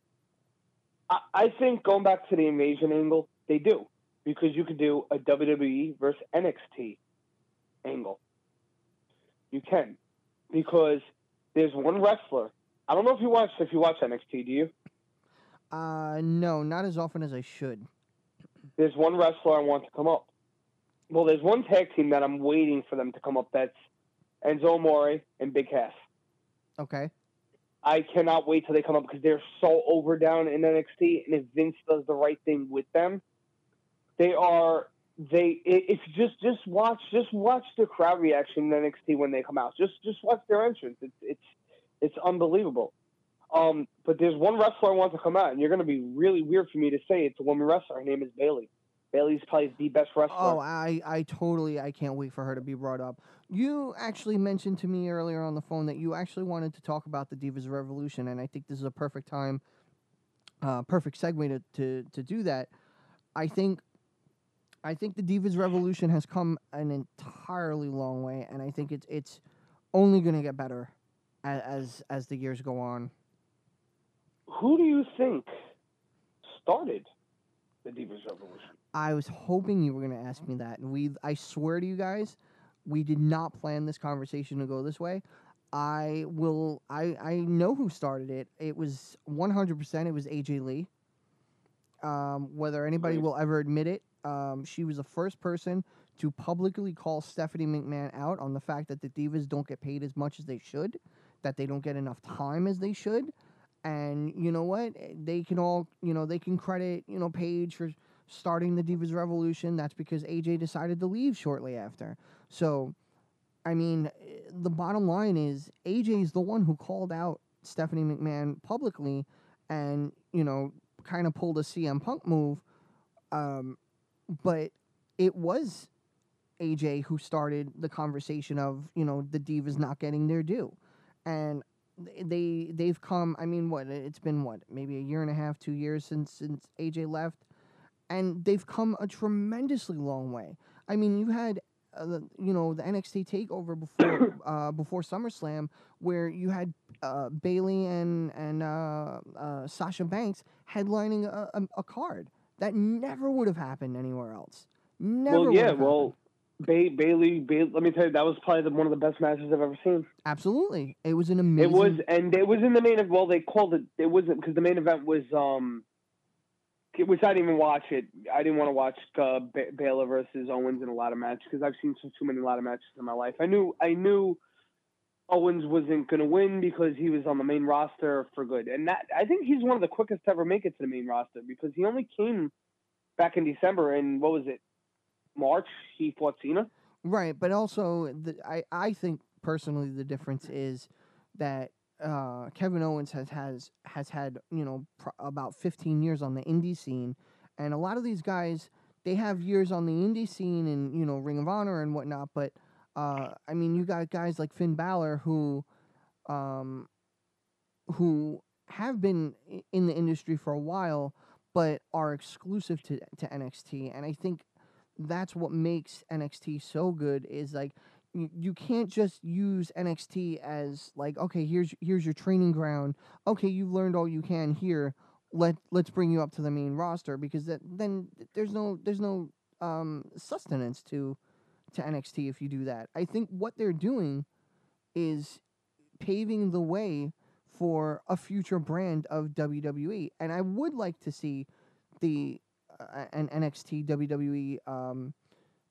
I, I think going back to the invasion angle, they do because you could do a W W E versus N X T angle. You can because there's one wrestler. I don't know if you watch if you watch N X T. Do you? Uh, no, not as often as I should. There's one wrestler I want to come up. Well, there's one tag team that I'm waiting for them to come up. That's Enzo Amore and Big Cass. Okay. I cannot wait till they come up because they're so over down in N X T, and if Vince does the right thing with them, they are they. If just just watch just watch the crowd reaction in N X T when they come out. Just just watch their entrance. It's it's it's unbelievable. Um, but there's one wrestler I want to come out, and you're going to be really weird for me to say it's a woman wrestler. Her name is Bayley. Bayley's probably the best wrestler. Oh, I, I totally, I can't wait for her to be brought up. You actually mentioned to me earlier on the phone that you actually wanted to talk about the Divas Revolution, and I think this is a perfect time, uh, perfect segue to, to, to do that. I think, I think the Divas Revolution has come an entirely long way, and I think it's it's only going to get better as, as as the years go on. Who do you think started the Divas Revolution? I was hoping you were going to ask me that. And we, I swear to you guys, we did not plan this conversation to go this way. I will, I, I know who started it. It was one hundred percent, it was A J Lee. Um, whether anybody Agreed. will ever admit it, um, she was the first person to publicly call Stephanie McMahon out on the fact that the Divas don't get paid as much as they should, that they don't get enough time as they should. And you know what? They can all, you know, they can credit, you know, Paige for starting the Divas Revolution. That's because A J decided to leave shortly after. So, I mean, the bottom line is A J is the one who called out Stephanie McMahon publicly and, you know, kind of pulled a C M Punk move. Um, but it was A J who started the conversation of, you know, the Divas not getting their due. And they they've come, I mean, what, it's been what, maybe a year and a half, two years since since A J left. And they've come a tremendously long way. I mean, you had, uh, the, you know, the N X T takeover before uh, before SummerSlam, where you had uh, Bayley and and uh, uh, Sasha Banks headlining a, a, a card that never would have happened anywhere else. Never. Well, would yeah, have well, ba- Bayley, Bayley. Let me tell you, that was probably the, one of the best matches I've ever seen. Absolutely, it was an amazing. It was, and it was in the main event. Well, they called it. It wasn't because the main event was um. Which I didn't even watch it. I didn't want to watch uh, ba- Baylor versus Owens in a lot of matches because I've seen so, too many lot of matches in my life. I knew I knew Owens wasn't going to win because he was on the main roster for good, and that I think he's one of the quickest to ever make it to the main roster because he only came back in December and what was it, March? He fought Cena. Right, but also the, I I think personally the difference is that uh, Kevin Owens has has has had you know pr- about fifteen years on the indie scene, and a lot of these guys they have years on the indie scene and you know Ring of Honor and whatnot. But uh, I mean, you got guys like Finn Balor who um, who have been i- in the industry for a while, but are exclusive to to N X T, and I think that's what makes N X T so good is like you, you can't just use N X T as like okay here's here's your training ground, okay you've learned all you can here, let let's bring you up to the main roster because that then there's no there's no um sustenance to to N X T if you do that. I think what they're doing is paving the way for a future brand of W W E, and I would like to see the uh, an N X T W W E um,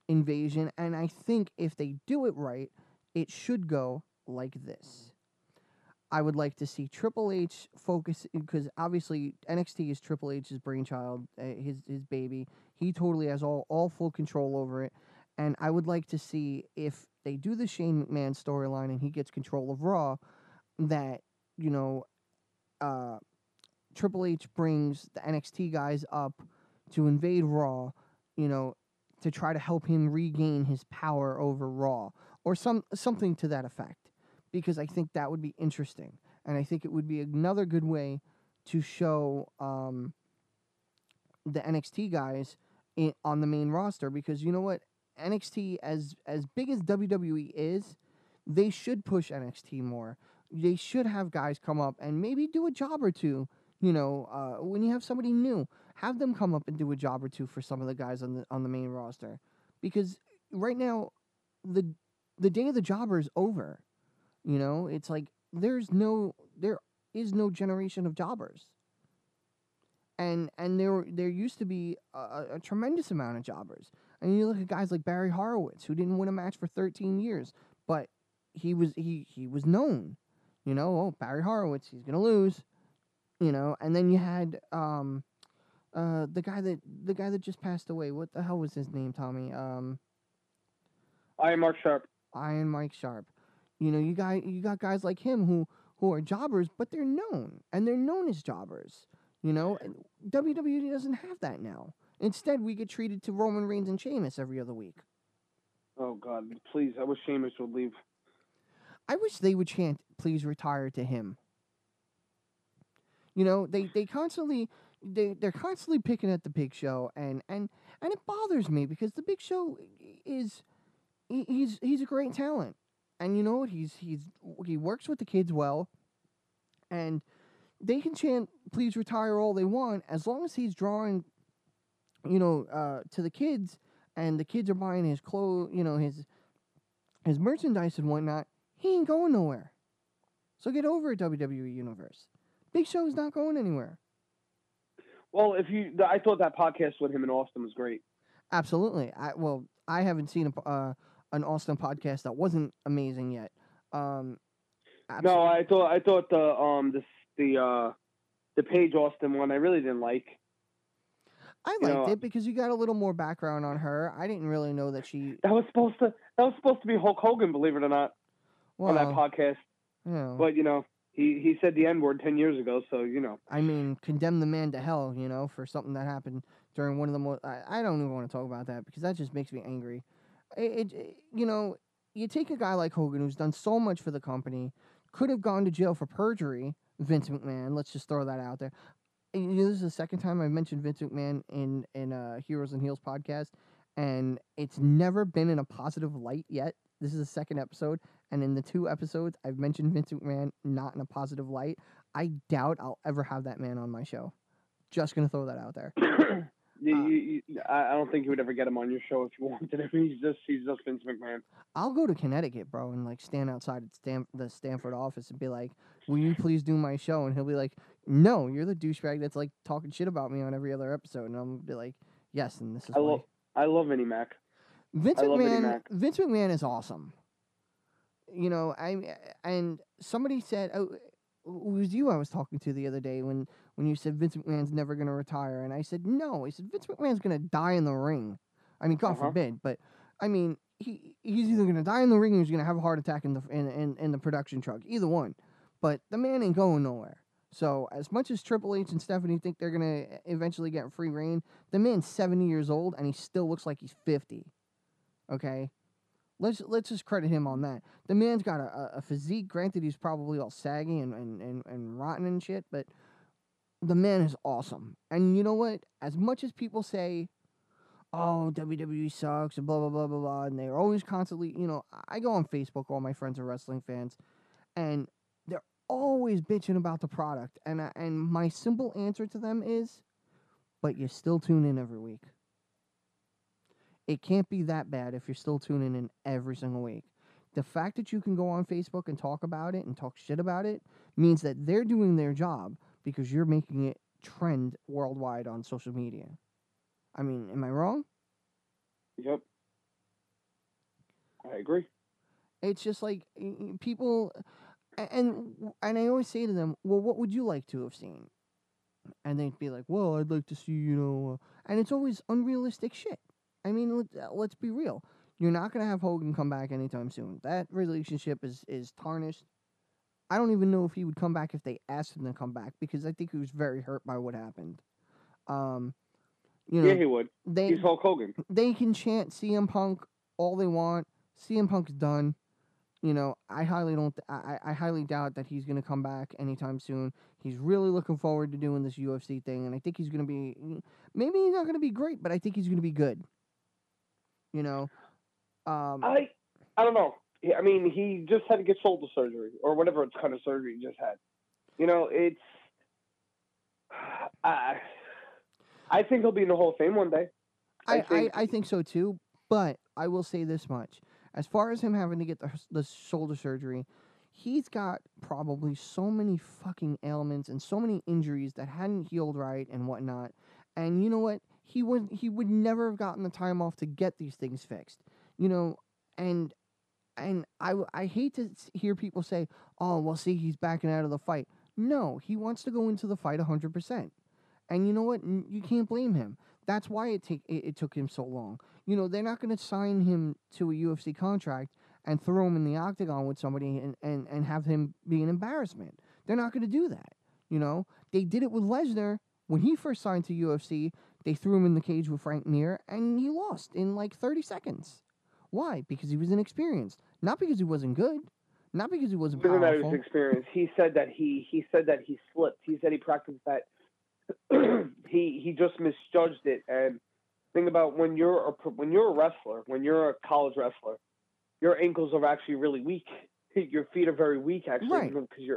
invasion, and I think if they do it right, it should go like this. I would like to see Triple H focus because obviously N X T is Triple H's brainchild, uh, his his baby. He totally has all all full control over it, and I would like to see if they do the Shane McMahon storyline and he gets control of Raw, that you know, uh, Triple H brings the N X T guys up to invade Raw, you know, to try to help him regain his power over Raw or some something to that effect, because I think that would be interesting, and I think it would be another good way to show um, the N X T guys in, on the main roster, because you know what, N X T, as as big as W W E is, they should push N X T more. They should have guys come up and maybe do a job or two. You know, uh, when you have somebody new, have them come up and do a job or two for some of the guys on the on the main roster, because right now, the the day of the jobber is over. You know, it's like there's no there is no generation of jobbers, and and there there used to be a, a tremendous amount of jobbers. I mean, you look at guys like Barry Horowitz, who didn't win a match for thirteen years, but he was he he was known. You know, oh, Barry Horowitz, he's gonna lose. You know, and then you had um uh the guy that the guy that just passed away. What the hell was his name, Tommy? Um, I am Mark Sharp. Iron Mike Sharp. You know, you got you got guys like him who who are jobbers, but they're known, and they're known as jobbers. You know, and W W E doesn't have that now. Instead, we get treated to Roman Reigns and Sheamus every other week. Oh God, please! I wish Sheamus would leave. I wish they would chant, "Please retire" to him. You know, they, they constantly they they're constantly picking at the Big Show, and and and it bothers me because the Big Show is he, he's he's a great talent, and you know what, he's he's he works with the kids well, and they can chant "Please retire" all they want, as long as he's drawing, you know, uh, to the kids, and the kids are buying his clothes, you know, his his merchandise and whatnot. He ain't going nowhere. So get over it, W W E Universe. Big Show is not going anywhere. Well, if you, I thought that podcast with him and Austin was great. Absolutely. I well, I haven't seen a, uh, an Austin podcast that wasn't amazing yet. Um, no, I thought I thought the um this the uh the Paige Austin one I really didn't like. I liked you know, it because you got a little more background on her. I didn't really know that she. That was supposed to that was supposed to be Hulk Hogan, believe it or not, well, on that podcast. Yeah. But you know. He he said the N word ten years ago, so you know. I mean, condemn the man to hell, you know, for something that happened during one of the most. I, I don't even want to talk about that because that just makes me angry. It, it, it, you know, you take a guy like Hogan who's done so much for the company, could have gone to jail for perjury. Vince McMahon, let's just throw that out there. And, you know, this is the second time I've mentioned Vince McMahon in in uh, Heroes and Heels podcast, and it's never been in a positive light yet. This is the second episode, and in the two episodes, I've mentioned Vince McMahon not in a positive light. I doubt I'll ever have that man on my show. Just gonna throw that out there. you, uh, you, you, I don't think you would ever get him on your show if you wanted him. He's just he's just Vince McMahon. I'll go to Connecticut, bro, and like stand outside at Stan- the Stanford office and be like, "Will you please do my show?" And he'll be like, "No, you're the douchebag that's like talking shit about me on every other episode." And I'm gonna be like, "Yes," and this is I why. love I love Vinnie Mac. Vince I McMahon. Vince McMahon is awesome. You know, I and somebody said, oh, it was you I was talking to the other day when, when you said Vince McMahon's never going to retire. And I said, no. I said, Vince McMahon's going to die in the ring. I mean, God uh-huh. forbid. But, I mean, he he's either going to die in the ring or he's going to have a heart attack in the in, in, in the production truck. Either one. But the man ain't going nowhere. So, as much as Triple H and Stephanie think they're going to eventually get free reign, the man's seventy years old and he still looks like he's fifty. Okay? Let's let's just credit him on that. The man's got a, a physique. Granted, he's probably all saggy and, and, and, and rotten and shit, but the man is awesome. And you know what? As much as people say, oh, W W E sucks and blah, blah, blah, blah, blah, and they're always constantly, you know, I go on Facebook, all my friends are wrestling fans, and they're always bitching about the product. And I, and my simple answer to them is, but you still tune in every week. It can't be that bad if you're still tuning in every single week. The fact that you can go on Facebook and talk about it and talk shit about it means that they're doing their job because you're making it trend worldwide on social media. I mean, am I wrong? Yep. I agree. It's just like y- y- people, a- and and I always say to them, well, what would you like to have seen? And they'd be like, well, I'd like to see, you know, uh, and it's always unrealistic shit. I mean, let, uh, let's be real. You're not gonna have Hogan come back anytime soon. That relationship is is tarnished. I don't even know if he would come back if they asked him to come back because I think he was very hurt by what happened. Um, you Yeah, know, he would. they He's Hulk Hogan. they can chant C M Punk all they want. C M Punk's done. You know, I highly don't. I, I highly doubt that he's going to come back anytime soon. He's really looking forward to doing this U F C thing, and I think he's going to be. Maybe he's not going to be great, but I think he's going to be good. You know, um, I I don't know. I mean, he just had to get shoulder surgery or whatever kind of surgery he just had. You know, it's. I I think he'll be in the Hall of Fame one day. I, I, think. I I think so too. But I will say this much: as far as him having to get the the shoulder surgery, he's got probably so many fucking ailments and so many injuries that hadn't healed right and whatnot. And you know what? He would he would never have gotten the time off to get these things fixed. You know, and and I w- I hate to s- hear people say, "Oh, well, see, he's backing out of the fight." No, he wants to go into the fight one hundred percent. And you know what? N- You can't blame him. That's why it take it, it took him so long. You know, they're not going to sign him to a U F C contract and throw him in the octagon with somebody and, and, and have him be an embarrassment. They're not going to do that. You know, they did it with Lesnar when he first signed to U F C. They threw him in the cage with Frank Mir, and he lost in like thirty seconds. Why? Because he was inexperienced, not because he wasn't good, not because he wasn't It wasn't that his powerful. experience. He said that he he said that he slipped. He said he practiced that. he he just misjudged it. And think about when you're a when you're a wrestler, when you're a college wrestler, your ankles are actually really weak. Your feet are very weak actually Right. because you're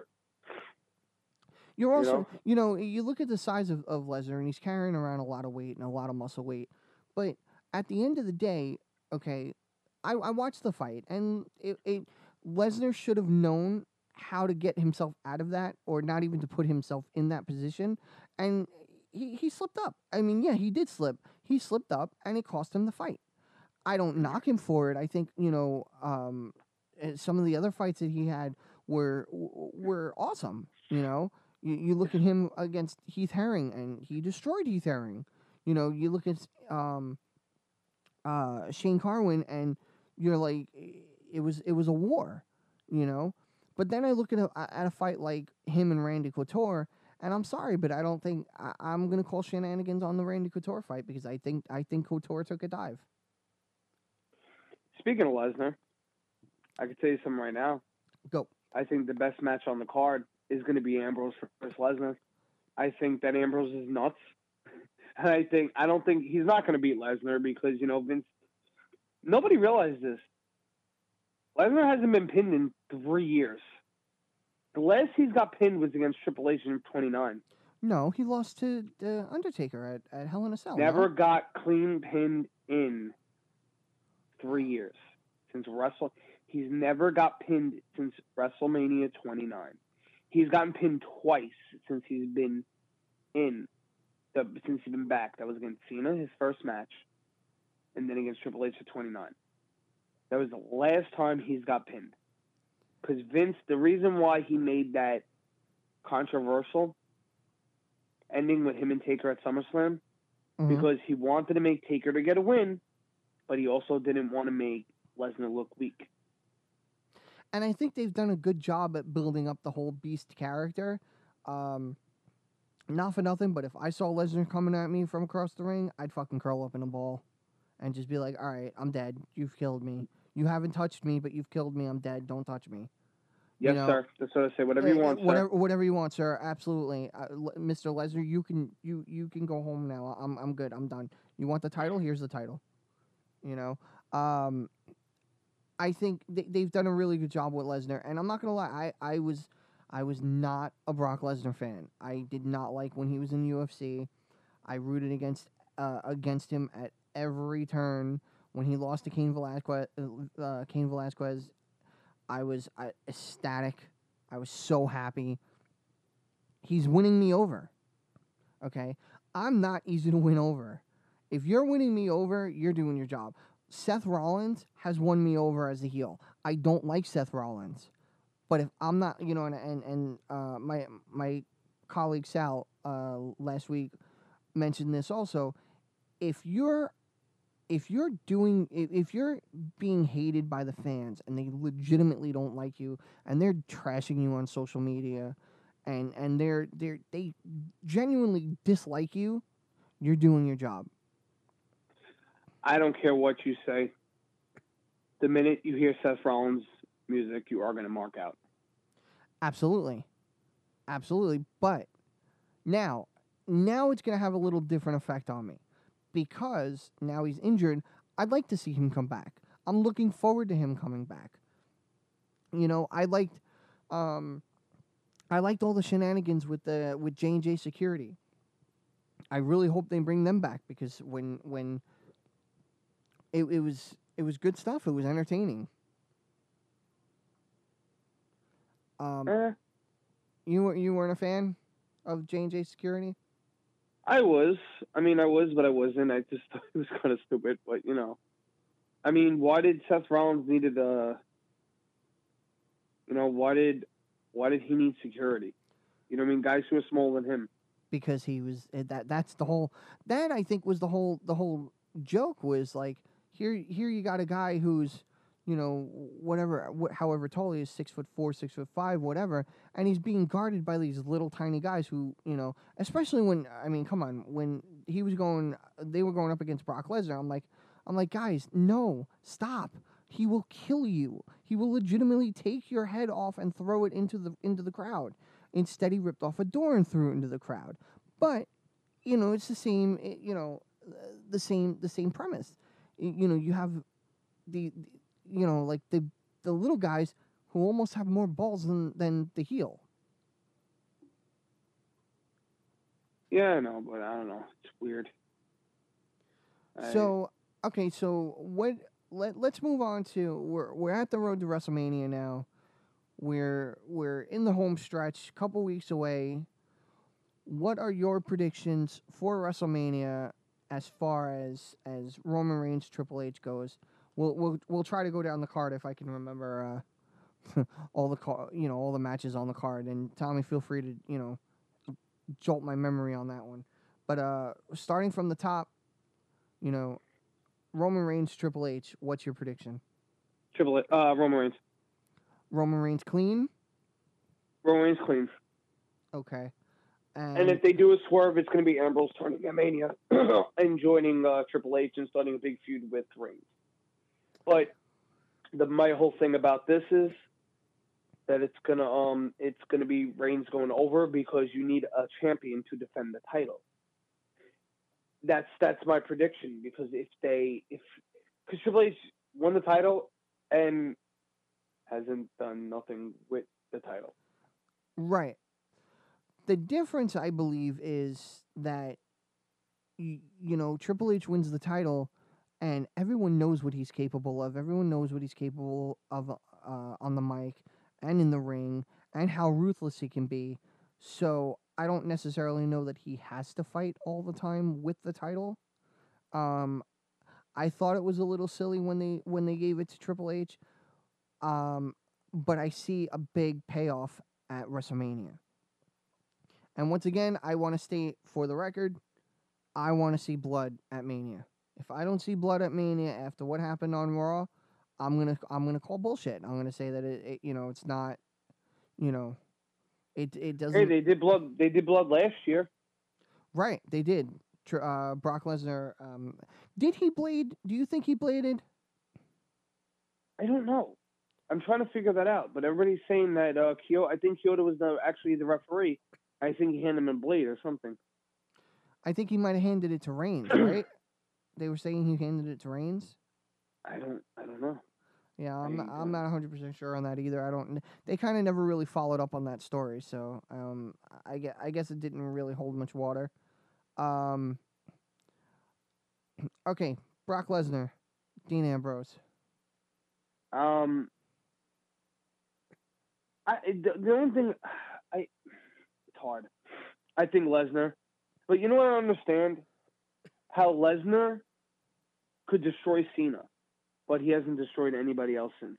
You're you also, know you know, you look at the size of, of Lesnar, and he's carrying around a lot of weight and a lot of muscle weight. But at the end of the day, okay, I, I watched the fight, and it, it Lesnar should have known how to get himself out of that, or not even to put himself in that position, and he, he slipped up. I mean, yeah, he did slip. He slipped up, and it cost him the fight. I don't knock him for it. I think you know, um, eh, some of the other fights that he had were were awesome. You know, you, you look at him against Heath Herring, and he destroyed Heath Herring. You know, you look at um, uh, Shane Carwin, and you're like, it was it was a war. You know, but then I look at a at a fight like him and Randy Couture. And I'm sorry, but I don't think I, I'm gonna call shenanigans on the Randy Couture fight because I think I think Couture took a dive. speaking of Lesnar, I can tell you something right now. Go. I think the best match on the card is going to be Ambrose versus Lesnar. I think that Ambrose is nuts. And I think I don't think he's not going to beat Lesnar because you know Vince. Nobody realized this. Lesnar hasn't been pinned in three years. The last he's got pinned was against Triple H in twenty-nine. No, he lost to the Undertaker at, at Hell in a Cell. Never No? got clean pinned in three years since Wrestle. He's never got pinned since WrestleMania twenty-nine. He's gotten pinned twice since he's been in the since he's been back. That was against Cena, his first match, and then against Triple H at twenty-nine. That was the last time he's got pinned. Because Vince, the reason why he made that controversial ending with him and Taker at SummerSlam, Mhm. because he wanted to make Taker to get a win, but he also didn't want to make Lesnar look weak. And I think they've done a good job at building up the whole Beast character. Um, not for nothing, but if I saw Lesnar coming at me from across the ring, I'd fucking curl up in a ball and just be like, all right, I'm dead. You've killed me. You haven't touched me, but you've killed me. I'm dead. Don't touch me. Yes, you know, sir. That's what I say. Whatever you eh, want, whatever, sir. whatever you want, sir. Absolutely, uh, L- Mister Lesnar. You can, you, you can go home now. I'm, I'm good. I'm done. You want the title? Here's the title. You know, um, I think they, they've done a really good job with Lesnar, and I'm not gonna lie, I, I was I was not a Brock Lesnar fan. I did not like when he was in U F C. I rooted against uh, against him at every turn. When he lost to Cain Velasquez, uh, uh, Cain Velasquez, I was uh, ecstatic. I was so happy. He's winning me over. Okay, I'm not easy to win over. If you're winning me over, you're doing your job. Seth Rollins has won me over as a heel. I don't like Seth Rollins, but if I'm not, you know, and and, and uh, my my colleague Sal uh, last week mentioned this also. If you're if you're doing if, if you're being hated by the fans and they legitimately don't like you and they're trashing you on social media and and they're they're they genuinely dislike you, you're doing your job. I don't care what you say. The minute you hear Seth Rollins music, you are going to mark out. Absolutely. Absolutely. But now now it's going to have a little different effect on me because now he's injured. I'd like to see him come back. I'm looking forward to him coming back. You know, I liked um I liked all the shenanigans with the with J and J Security. I really hope they bring them back because when when it, it was it was good stuff. It was entertaining. Um, Eh, you were you weren't a fan of J and J Security? I was. I mean, I was, but I wasn't. I just thought it was kind of stupid. But you know, I mean, why did Seth Rollins needed a? You know, why did why did he need security? You know what I mean? Guys who are smaller than him. Because he was eh, that that's the whole that I think was the whole the whole joke was like here here you got a guy who's you know whatever wh- however tall he is, six foot four, six foot five, whatever, and he's being guarded by these little tiny guys who you know especially when I mean come on when he was going they were going up against Brock Lesnar. I'm like I'm like guys, no, stop. He will kill you. He will legitimately take your head off and throw it into the into the crowd. Instead, he ripped off a door and threw it into the crowd. But you know, it's the same. eh, You know, uh, the same the same premise. Y- You know, you have the, the you know like the the little guys who almost have more balls than than the heel. Yeah, I know, but I don't know. It's weird. I So okay, so what? Let Let's move on to we're we're at the road to WrestleMania now. We're we're in the home stretch, couple weeks away. What are your predictions for WrestleMania as far as as Roman Reigns Triple H goes? We'll we'll we'll try to go down the card if I can remember uh, all the car, you know, all the matches on the card. And Tommy, feel free to you know jolt my memory on that one. But uh, starting from the top, you know, Roman Reigns Triple H. What's your prediction? Triple H, uh, Roman Reigns. Roman Reigns clean. Roman Reigns clean. Okay. And And if they do a swerve, it's going to be Ambrose turning at Mania and joining uh, Triple H and starting a big feud with Reigns. But the my whole thing about this is that it's gonna um it's gonna be Reigns going over because you need a champion to defend the title. That's that's my prediction because if they if because Triple H won the title and hasn't done nothing with the title. right. The difference, I believe, is that you, you know Triple H wins the title, and everyone knows what he's capable of. Everyone knows what he's capable of uh, on the mic and in the ring, and how ruthless he can be. So I don't necessarily know that he has to fight all the time with the title. Um, I thought it was a little silly when they when they gave it to Triple H. Um, but I see a big payoff at WrestleMania. And once again, I want to state for the record, I want to see blood at Mania. If I don't see blood at Mania after what happened on Raw, I'm gonna I'm gonna call bullshit. I'm gonna say that it, it you know it's not you know it it Hey, doesn't they did blood. They did blood last year. right. They did. Tr- Uh, Brock Lesnar. Um, did he blade? Do you think he bladed? I don't know. I'm trying to figure that out, but everybody's saying that uh, Kyoto. I think Kyoto was the, actually the referee. I think he handed him a blade or something. I think he might have handed it to Reigns. Right? They were saying he handed it to Reigns. I don't. I don't know. Yeah, I'm not, I I'm don't. not one hundred percent sure on that either. I don't. They kind of never really followed up on that story, so um, I guess, I guess it didn't really hold much water. Um, okay, Brock Lesnar, Dean Ambrose. Um, I the, the only thing I it's hard. I think Lesnar, but you know what I understand how Lesnar could destroy Cena. but he hasn't destroyed anybody else since.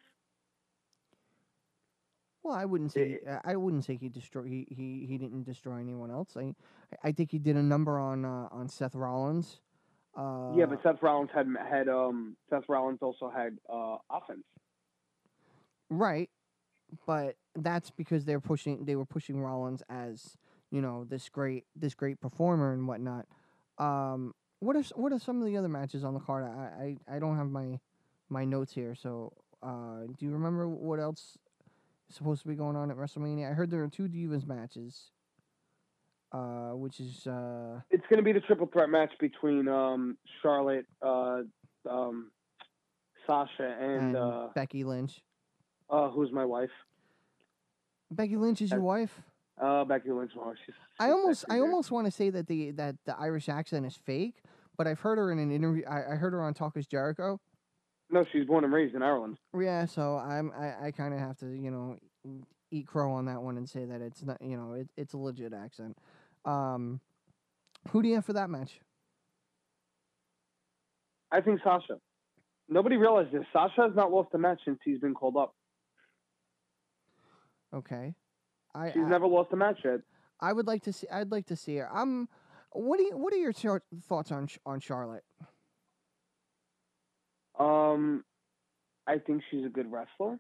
Well, I wouldn't say It, I wouldn't say he destroy he, he, he didn't destroy anyone else. I I think he did a number on uh, on Seth Rollins. yeah, Uh, but Seth Rollins had had um Seth Rollins also had uh offense. right, but that's because they're pushing they were pushing Rollins as, you know, this great this great performer and whatnot. Um, what are s- what are some of the other matches on the card? I I, I don't have my my notes here. So, uh, do you remember what else is supposed to be going on at WrestleMania? I heard there are two Divas matches. Uh, which is uh, It's going to be the triple threat match between um Charlotte, uh, um, Sasha, and and uh, Becky Lynch. uh who's my wife? Becky Lynch is your wife. Uh, Becky Lynch. Oh, she's, I she's almost sexy, I dude. almost want to say that the that the Irish accent is fake, but I've heard her in an interview. I, I heard her on Talk is Jericho. No, she's born and raised in Ireland. Yeah, so I'm I, I kind of have to, you know, eat crow on that one and say that it's not, you know, it, it's a legit accent. Um, who do you have for that match? I think Sasha. Nobody realized this. Sasha has not lost a match since he's been called up. Okay, I She's I, never lost a match yet. I would like to see I'd like to see her. Um, what do you, what are your char- thoughts on Ch- on Charlotte? Um, I think she's a good wrestler.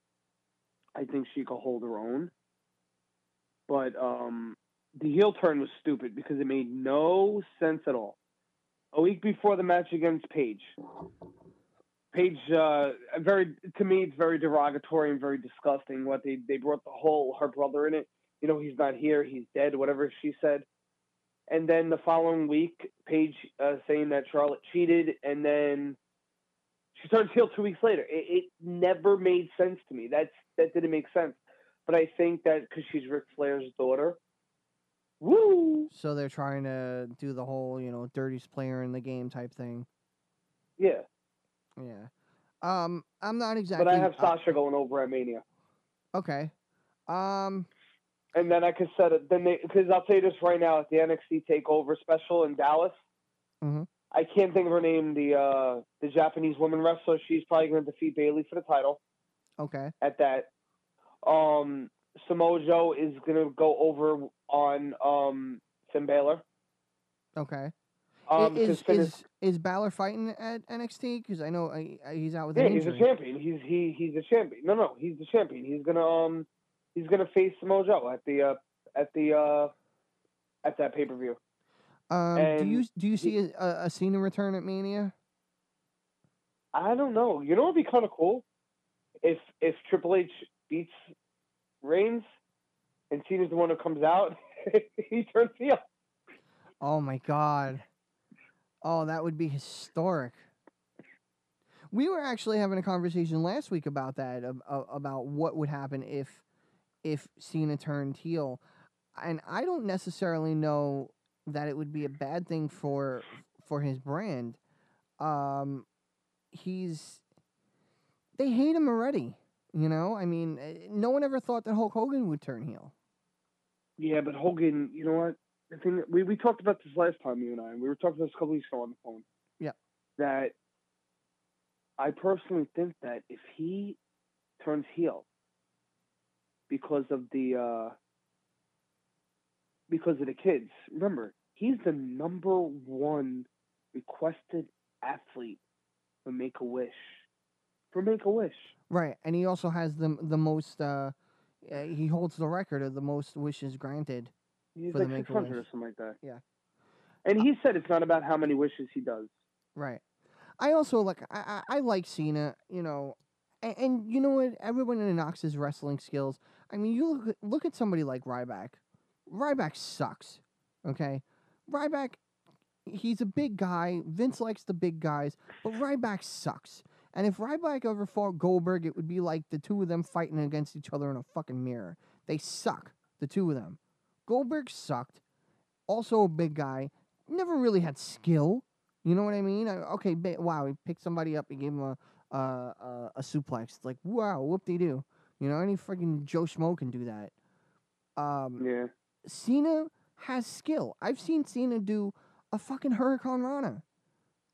I think she could hold her own. But um, the heel turn was stupid because it made no sense at all. A week before the match against Paige, Paige, uh, very to me, it's very derogatory and very disgusting. What they they brought the whole her brother in it. You know, he's not here, he's dead, whatever she said. And then the following week, Paige uh, saying that Charlotte cheated, and then she started heel two weeks later. It, it never made sense to me. That's that didn't make sense. But I think that because she's Ric Flair's daughter, woo, So they're trying to do the whole, you know, dirtiest player in the game type thing. yeah. Yeah. Um, I'm not But I exactly have uh, Sasha going over at Mania, okay. Um, and then I could set it. Then they because I'll tell you this right now at the N X T Takeover special in Dallas. mm-hmm. I can't think of her name. The uh, the Japanese woman wrestler. She's probably going to defeat Bayley for the title. Okay. At that, um, Samoa Joe is going to go over on um, Finn Balor. Okay. Um, because Is Finn is is is Balor fighting at N X T? Because I know I, I, he's out with yeah, an he's injury. a champion. He's he he's a champion. No, no, he's the champion. He's gonna um he's gonna face Samoa Joe at the uh at the uh at that pay per view. Um, do you And do you he, see a, a Cena return at Mania? I don't know. You know what'd be kind of cool if if Triple H beats Reigns and Cena's the one who comes out. He turns heel. Oh my God! Oh, that would be historic. We were actually having a conversation last week about that, ab- ab- about what would happen if if Cena turned heel, and I don't necessarily know that it would be a bad thing for for his brand. Um, he's they hate him already. You know, I mean, eh, no one ever thought that Hulk Hogan would turn heel. Yeah, but Hogan, you know what? The thing we we talked about this last time, you and I. We were talking about this a couple weeks ago on the phone. Yeah. That I personally think that if he turns heel because of the uh, because of the kids, remember he's the number one requested athlete for Make a Wish. For Make a Wish, Right, and he also has the the most. Uh, uh, he holds the record of the most wishes granted he's for the like Make six a hundred Wish. or something like that. Yeah. And Uh, he said it's not about how many wishes he does. right. I also like I I, I like Cena. You know, and, and you know what? Everyone knocks his wrestling skills. I mean, you look at, look at somebody like Ryback. Ryback sucks. Okay, Ryback. He's a big guy. Vince likes the big guys, but Ryback sucks. And if Ryback ever fought Goldberg, it would be like the two of them fighting against each other in a fucking mirror. They suck, the two of them. Goldberg sucked. Also a big guy. Never really had skill. You know what I mean? I, okay, ba- wow, he picked somebody up and gave him a a, a, a suplex. It's like, wow, whoop-de-doo. You know, any freaking Joe Schmo can do that. Um, Yeah. Cena has skill. I've seen Cena do a fucking Hurricane Rana.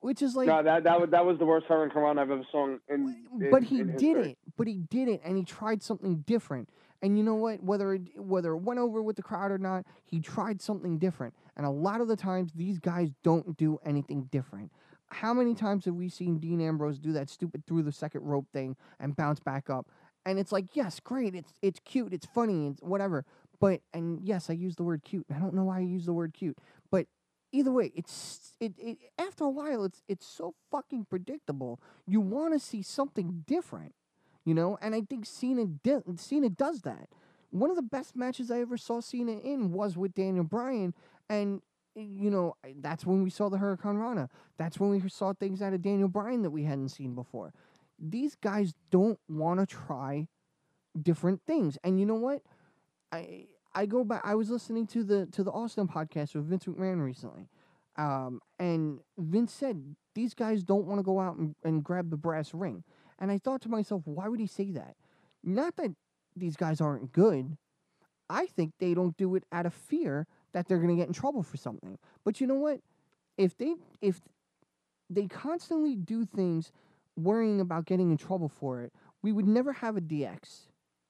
which is like. No, that that was that was the worst Hurricane Run I've ever sung in. in But he in did history. it. But he did it, and he tried something different. And you know what? Whether it, whether it went over with the crowd or not, he tried something different. And a lot of the times, these guys don't do anything different. How many times have we seen Dean Ambrose do that stupid through the second rope thing and bounce back up? And it's like, yes, great, it's it's cute, it's funny, it's whatever. But and yes, I use the word cute. I don't know why I use the word cute, but either way, it's it, it after a while, it's it's so fucking predictable. You want to see something different, you know. And I think Cena di- Cena does that. One of the best matches I ever saw Cena in was with Daniel Bryan, and you know that's when we saw the Hurricane Rana. That's when we saw things out of Daniel Bryan that we hadn't seen before. These guys don't want to try different things, and you know what? I I go back. I was listening to the to the Austin podcast with Vince McMahon recently, um, and Vince said these guys don't want to go out and, and grab the brass ring. And I thought to myself, why would he say that? Not that these guys aren't good. I think they don't do it out of fear that they're going to get in trouble for something. But you know what? If they if they constantly do things worrying about getting in trouble for it, we would never have a D X.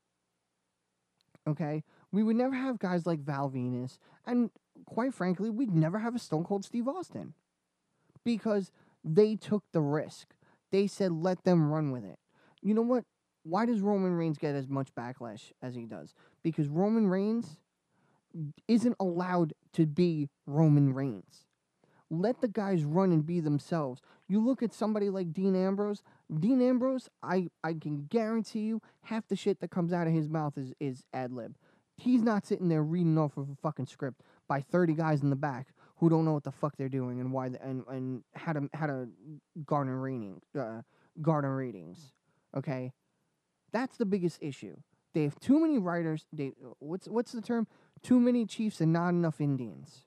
Okay? We would never have guys like Val Venus, and quite frankly, we'd never have a Stone Cold Steve Austin. Because they took the risk. They said, let them run with it. You know what? Why does Roman Reigns get as much backlash as he does? Because Roman Reigns isn't allowed to be Roman Reigns. Let the guys run and be themselves. You look at somebody like Dean Ambrose. Dean Ambrose, I, I can guarantee you, half the shit that comes out of his mouth is, is ad-lib. He's not sitting there reading off of a fucking script by thirty guys in the back who don't know what the fuck they're doing and why the, and, and how to how to garner rating, uh, garner ratings. Okay? That's the biggest issue. They have too many writers. They what's what's the term? Too many chiefs and not enough Indians.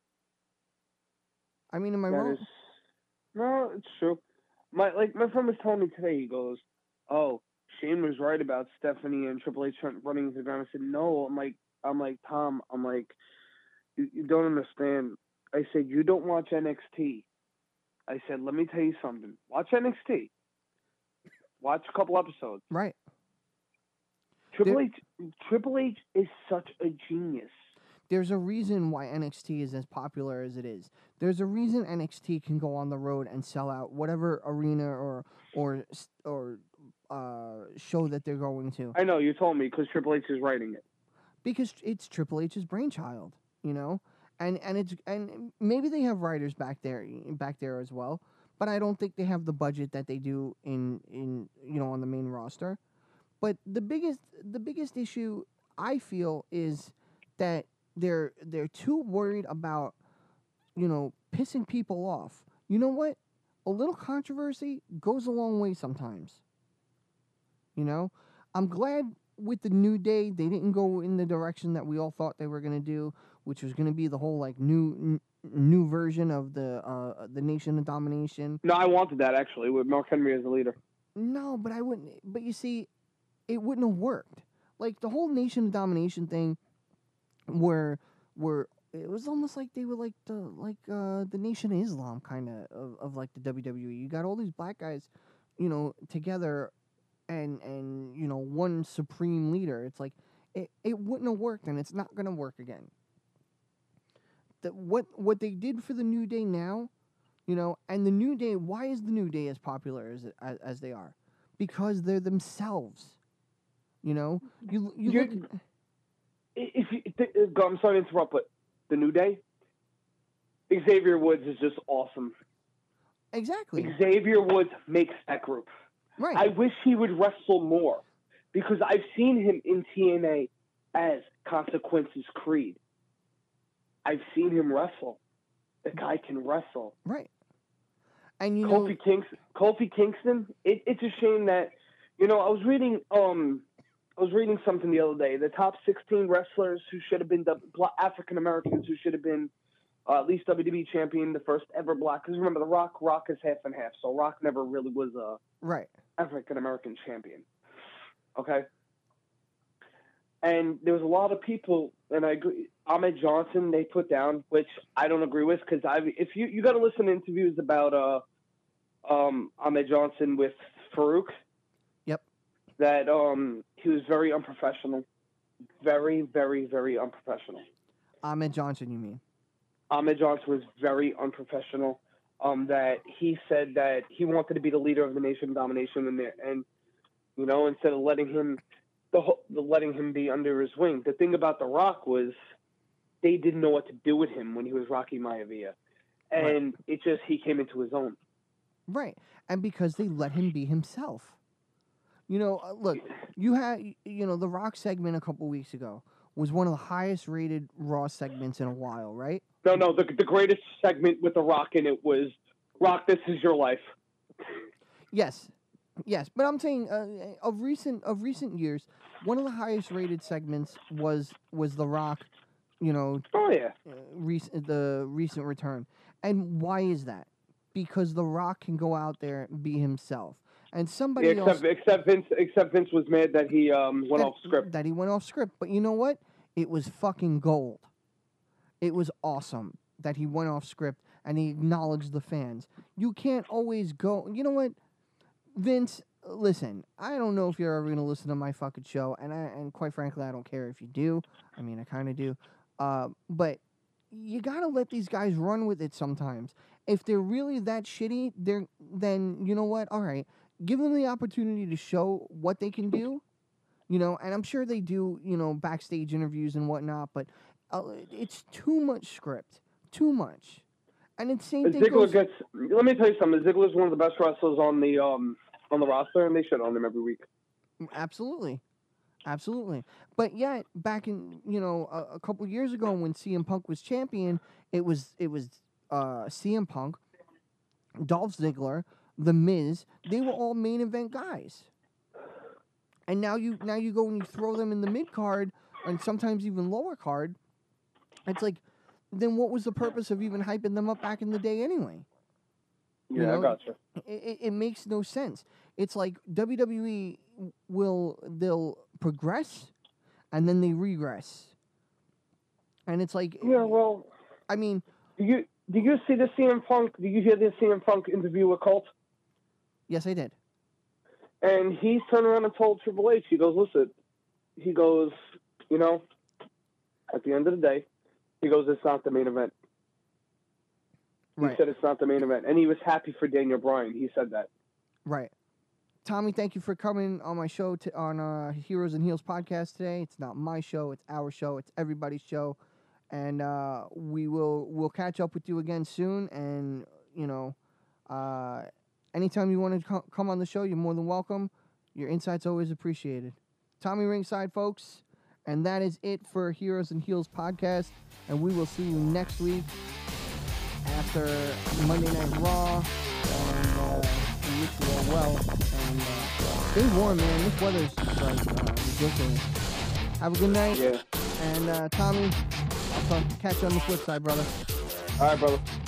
I mean, am I That wrong? is, no, it's true. My like my friend was telling me today. He goes, "Oh, Shane was right about Stephanie and Triple H running into the ground." I said, "No." I'm like, I'm like Tom. I'm like, you, you don't understand. I said, "You don't watch N X T." I said, "Let me tell you something. Watch N X T. Watch a couple episodes. Right. Triple There- H, Triple H is such a genius. There's a reason why N X T is as popular as it is. There's a reason N X T can go on the road and sell out whatever arena or or s- or uh, show that they're going to, I know you told me because Triple H is writing it. because it's Triple H's brainchild, you know, and and it's and maybe they have writers back there back there as well, but I don't think they have the budget that they do in in you know on the main roster. But the biggest the biggest issue I feel is that they're they're too worried about you know pissing people off. You know what? A little controversy goes a long way sometimes. You know, I'm glad with the New Day they didn't go in the direction that we all thought they were gonna do, which was gonna be the whole like new n- new version of the uh the Nation of Domination. No, I wanted that actually with Mark Henry as the leader. No, but I wouldn't. But you see, it wouldn't have worked. Like the whole Nation of Domination thing, where where it was almost like they were like the like uh the Nation of Islam kind of of, of like the W W E. You got all these black guys, you know, together and and you know one supreme leader. It's like it, it wouldn't have worked, and it's not gonna work again. That what what they did for the New Day now, you know, and the New Day. Why is the New Day as popular as as, as they are? Because they're themselves. You know, you you You- look. If you, th- go- I'm sorry to interrupt, but the New Day, Xavier Woods is just awesome. Exactly. Xavier Woods makes that group. Right. I wish he would wrestle more because I've seen him in T N A as Consequences Creed. I've seen him wrestle. The guy can wrestle. right. And you know, Kofi Kingston. Kofi Kingston. It, it's a shame that you know I was reading um I was reading something the other day. The top sixteen wrestlers who should have been African Americans who should have been uh, at least W W E champion, the first ever black. Because remember, The Rock, Rock is half and half, so Rock never really was a right. African American champion. Okay. And there was a lot of people, and I agree. Ahmed Johnson they put down, which I don't agree with, because I if you you got to listen to interviews about uh um Ahmed Johnson with Farouk. Yep. That um he was very unprofessional, very very very unprofessional. Ahmed Johnson, you mean? Ahmed Johnson was very unprofessional. Um, that he said that he wanted to be the leader of the Nation of Domination, and and you know instead of letting him the, the letting him be under his wing. The thing about The Rock was they didn't know what to do with him when he was Rocky Maivia, and right. it just he came into his own. Right, and because they let him be himself. You know, uh, look, you had you know the Rock segment a couple weeks ago was one of the highest rated Raw segments in a while, right? No, no, the the greatest segment with The Rock in it was Rock, This Is Your Life. Yes, yes, but I'm saying uh, of recent of recent years, one of the highest rated segments was was The Rock, you know. Oh yeah. Uh, rec- the recent return, and why is that? Because The Rock can go out there and be himself, and somebody yeah, except, else. Except Vince, except Vince was mad that he um went that, off script. That he went off script, but you know what? It was fucking gold. It was awesome that he went off script and he acknowledged the fans. You can't always go. You know what, Vince? Listen, I don't know if you're ever gonna listen to my fucking show, and I and quite frankly, I don't care if you do. I mean, I kind of do, uh, but you gotta let these guys run with it sometimes. If they're really that shitty, they're then you know what? All right, give them the opportunity to show what they can do. You know, and I'm sure they do. You know, backstage interviews and whatnot, but. Uh, it's too much script, too much, and it's same thing. Ziggler goes, gets. Let me tell you something. Ziggler's one of the best wrestlers on the um on the roster, and they shit on him every week. Absolutely, absolutely. But yet, back in you know a, a couple years ago when C M Punk was champion, it was it was uh, C M Punk, Dolph Ziggler, The Miz. They were all main event guys, and now you now you go and you throw them in the mid card and sometimes even lower card. It's like, then what was the purpose of even hyping them up back in the day anyway? You yeah, know? I gotcha. It, it, it makes no sense. It's like W W E will, they'll progress, and then they regress. And it's like... Yeah, well... I mean... Do you, did you see the C M Punk, did you hear the C M Punk interview with Colt? Yes, I did. And he turned around and told Triple H, he goes, listen, he goes, you know, at the end of the day, he goes, it's not the main event. Right. He said it's not the main event. And he was happy for Daniel Bryan. He said that. Right. Tommy, thank you for coming on my show, to, on uh, Heroes and Heels podcast today. It's not my show. It's our show. It's everybody's show. And uh, we will we'll catch up with you again soon. And, you know, uh, anytime you want to co- come on the show, you're more than welcome. Your insight's always appreciated. Tommy Ringside, folks. And that is it for Heroes and Heels podcast. And we will see you next week after Monday Night Raw. And uh, we wish you all well. And uh, stay warm, man. This weather's just like uh, ridiculous. Have a good night. Yeah. And uh, Tommy, I'll talk, catch you on the flip side, brother. All right, brother.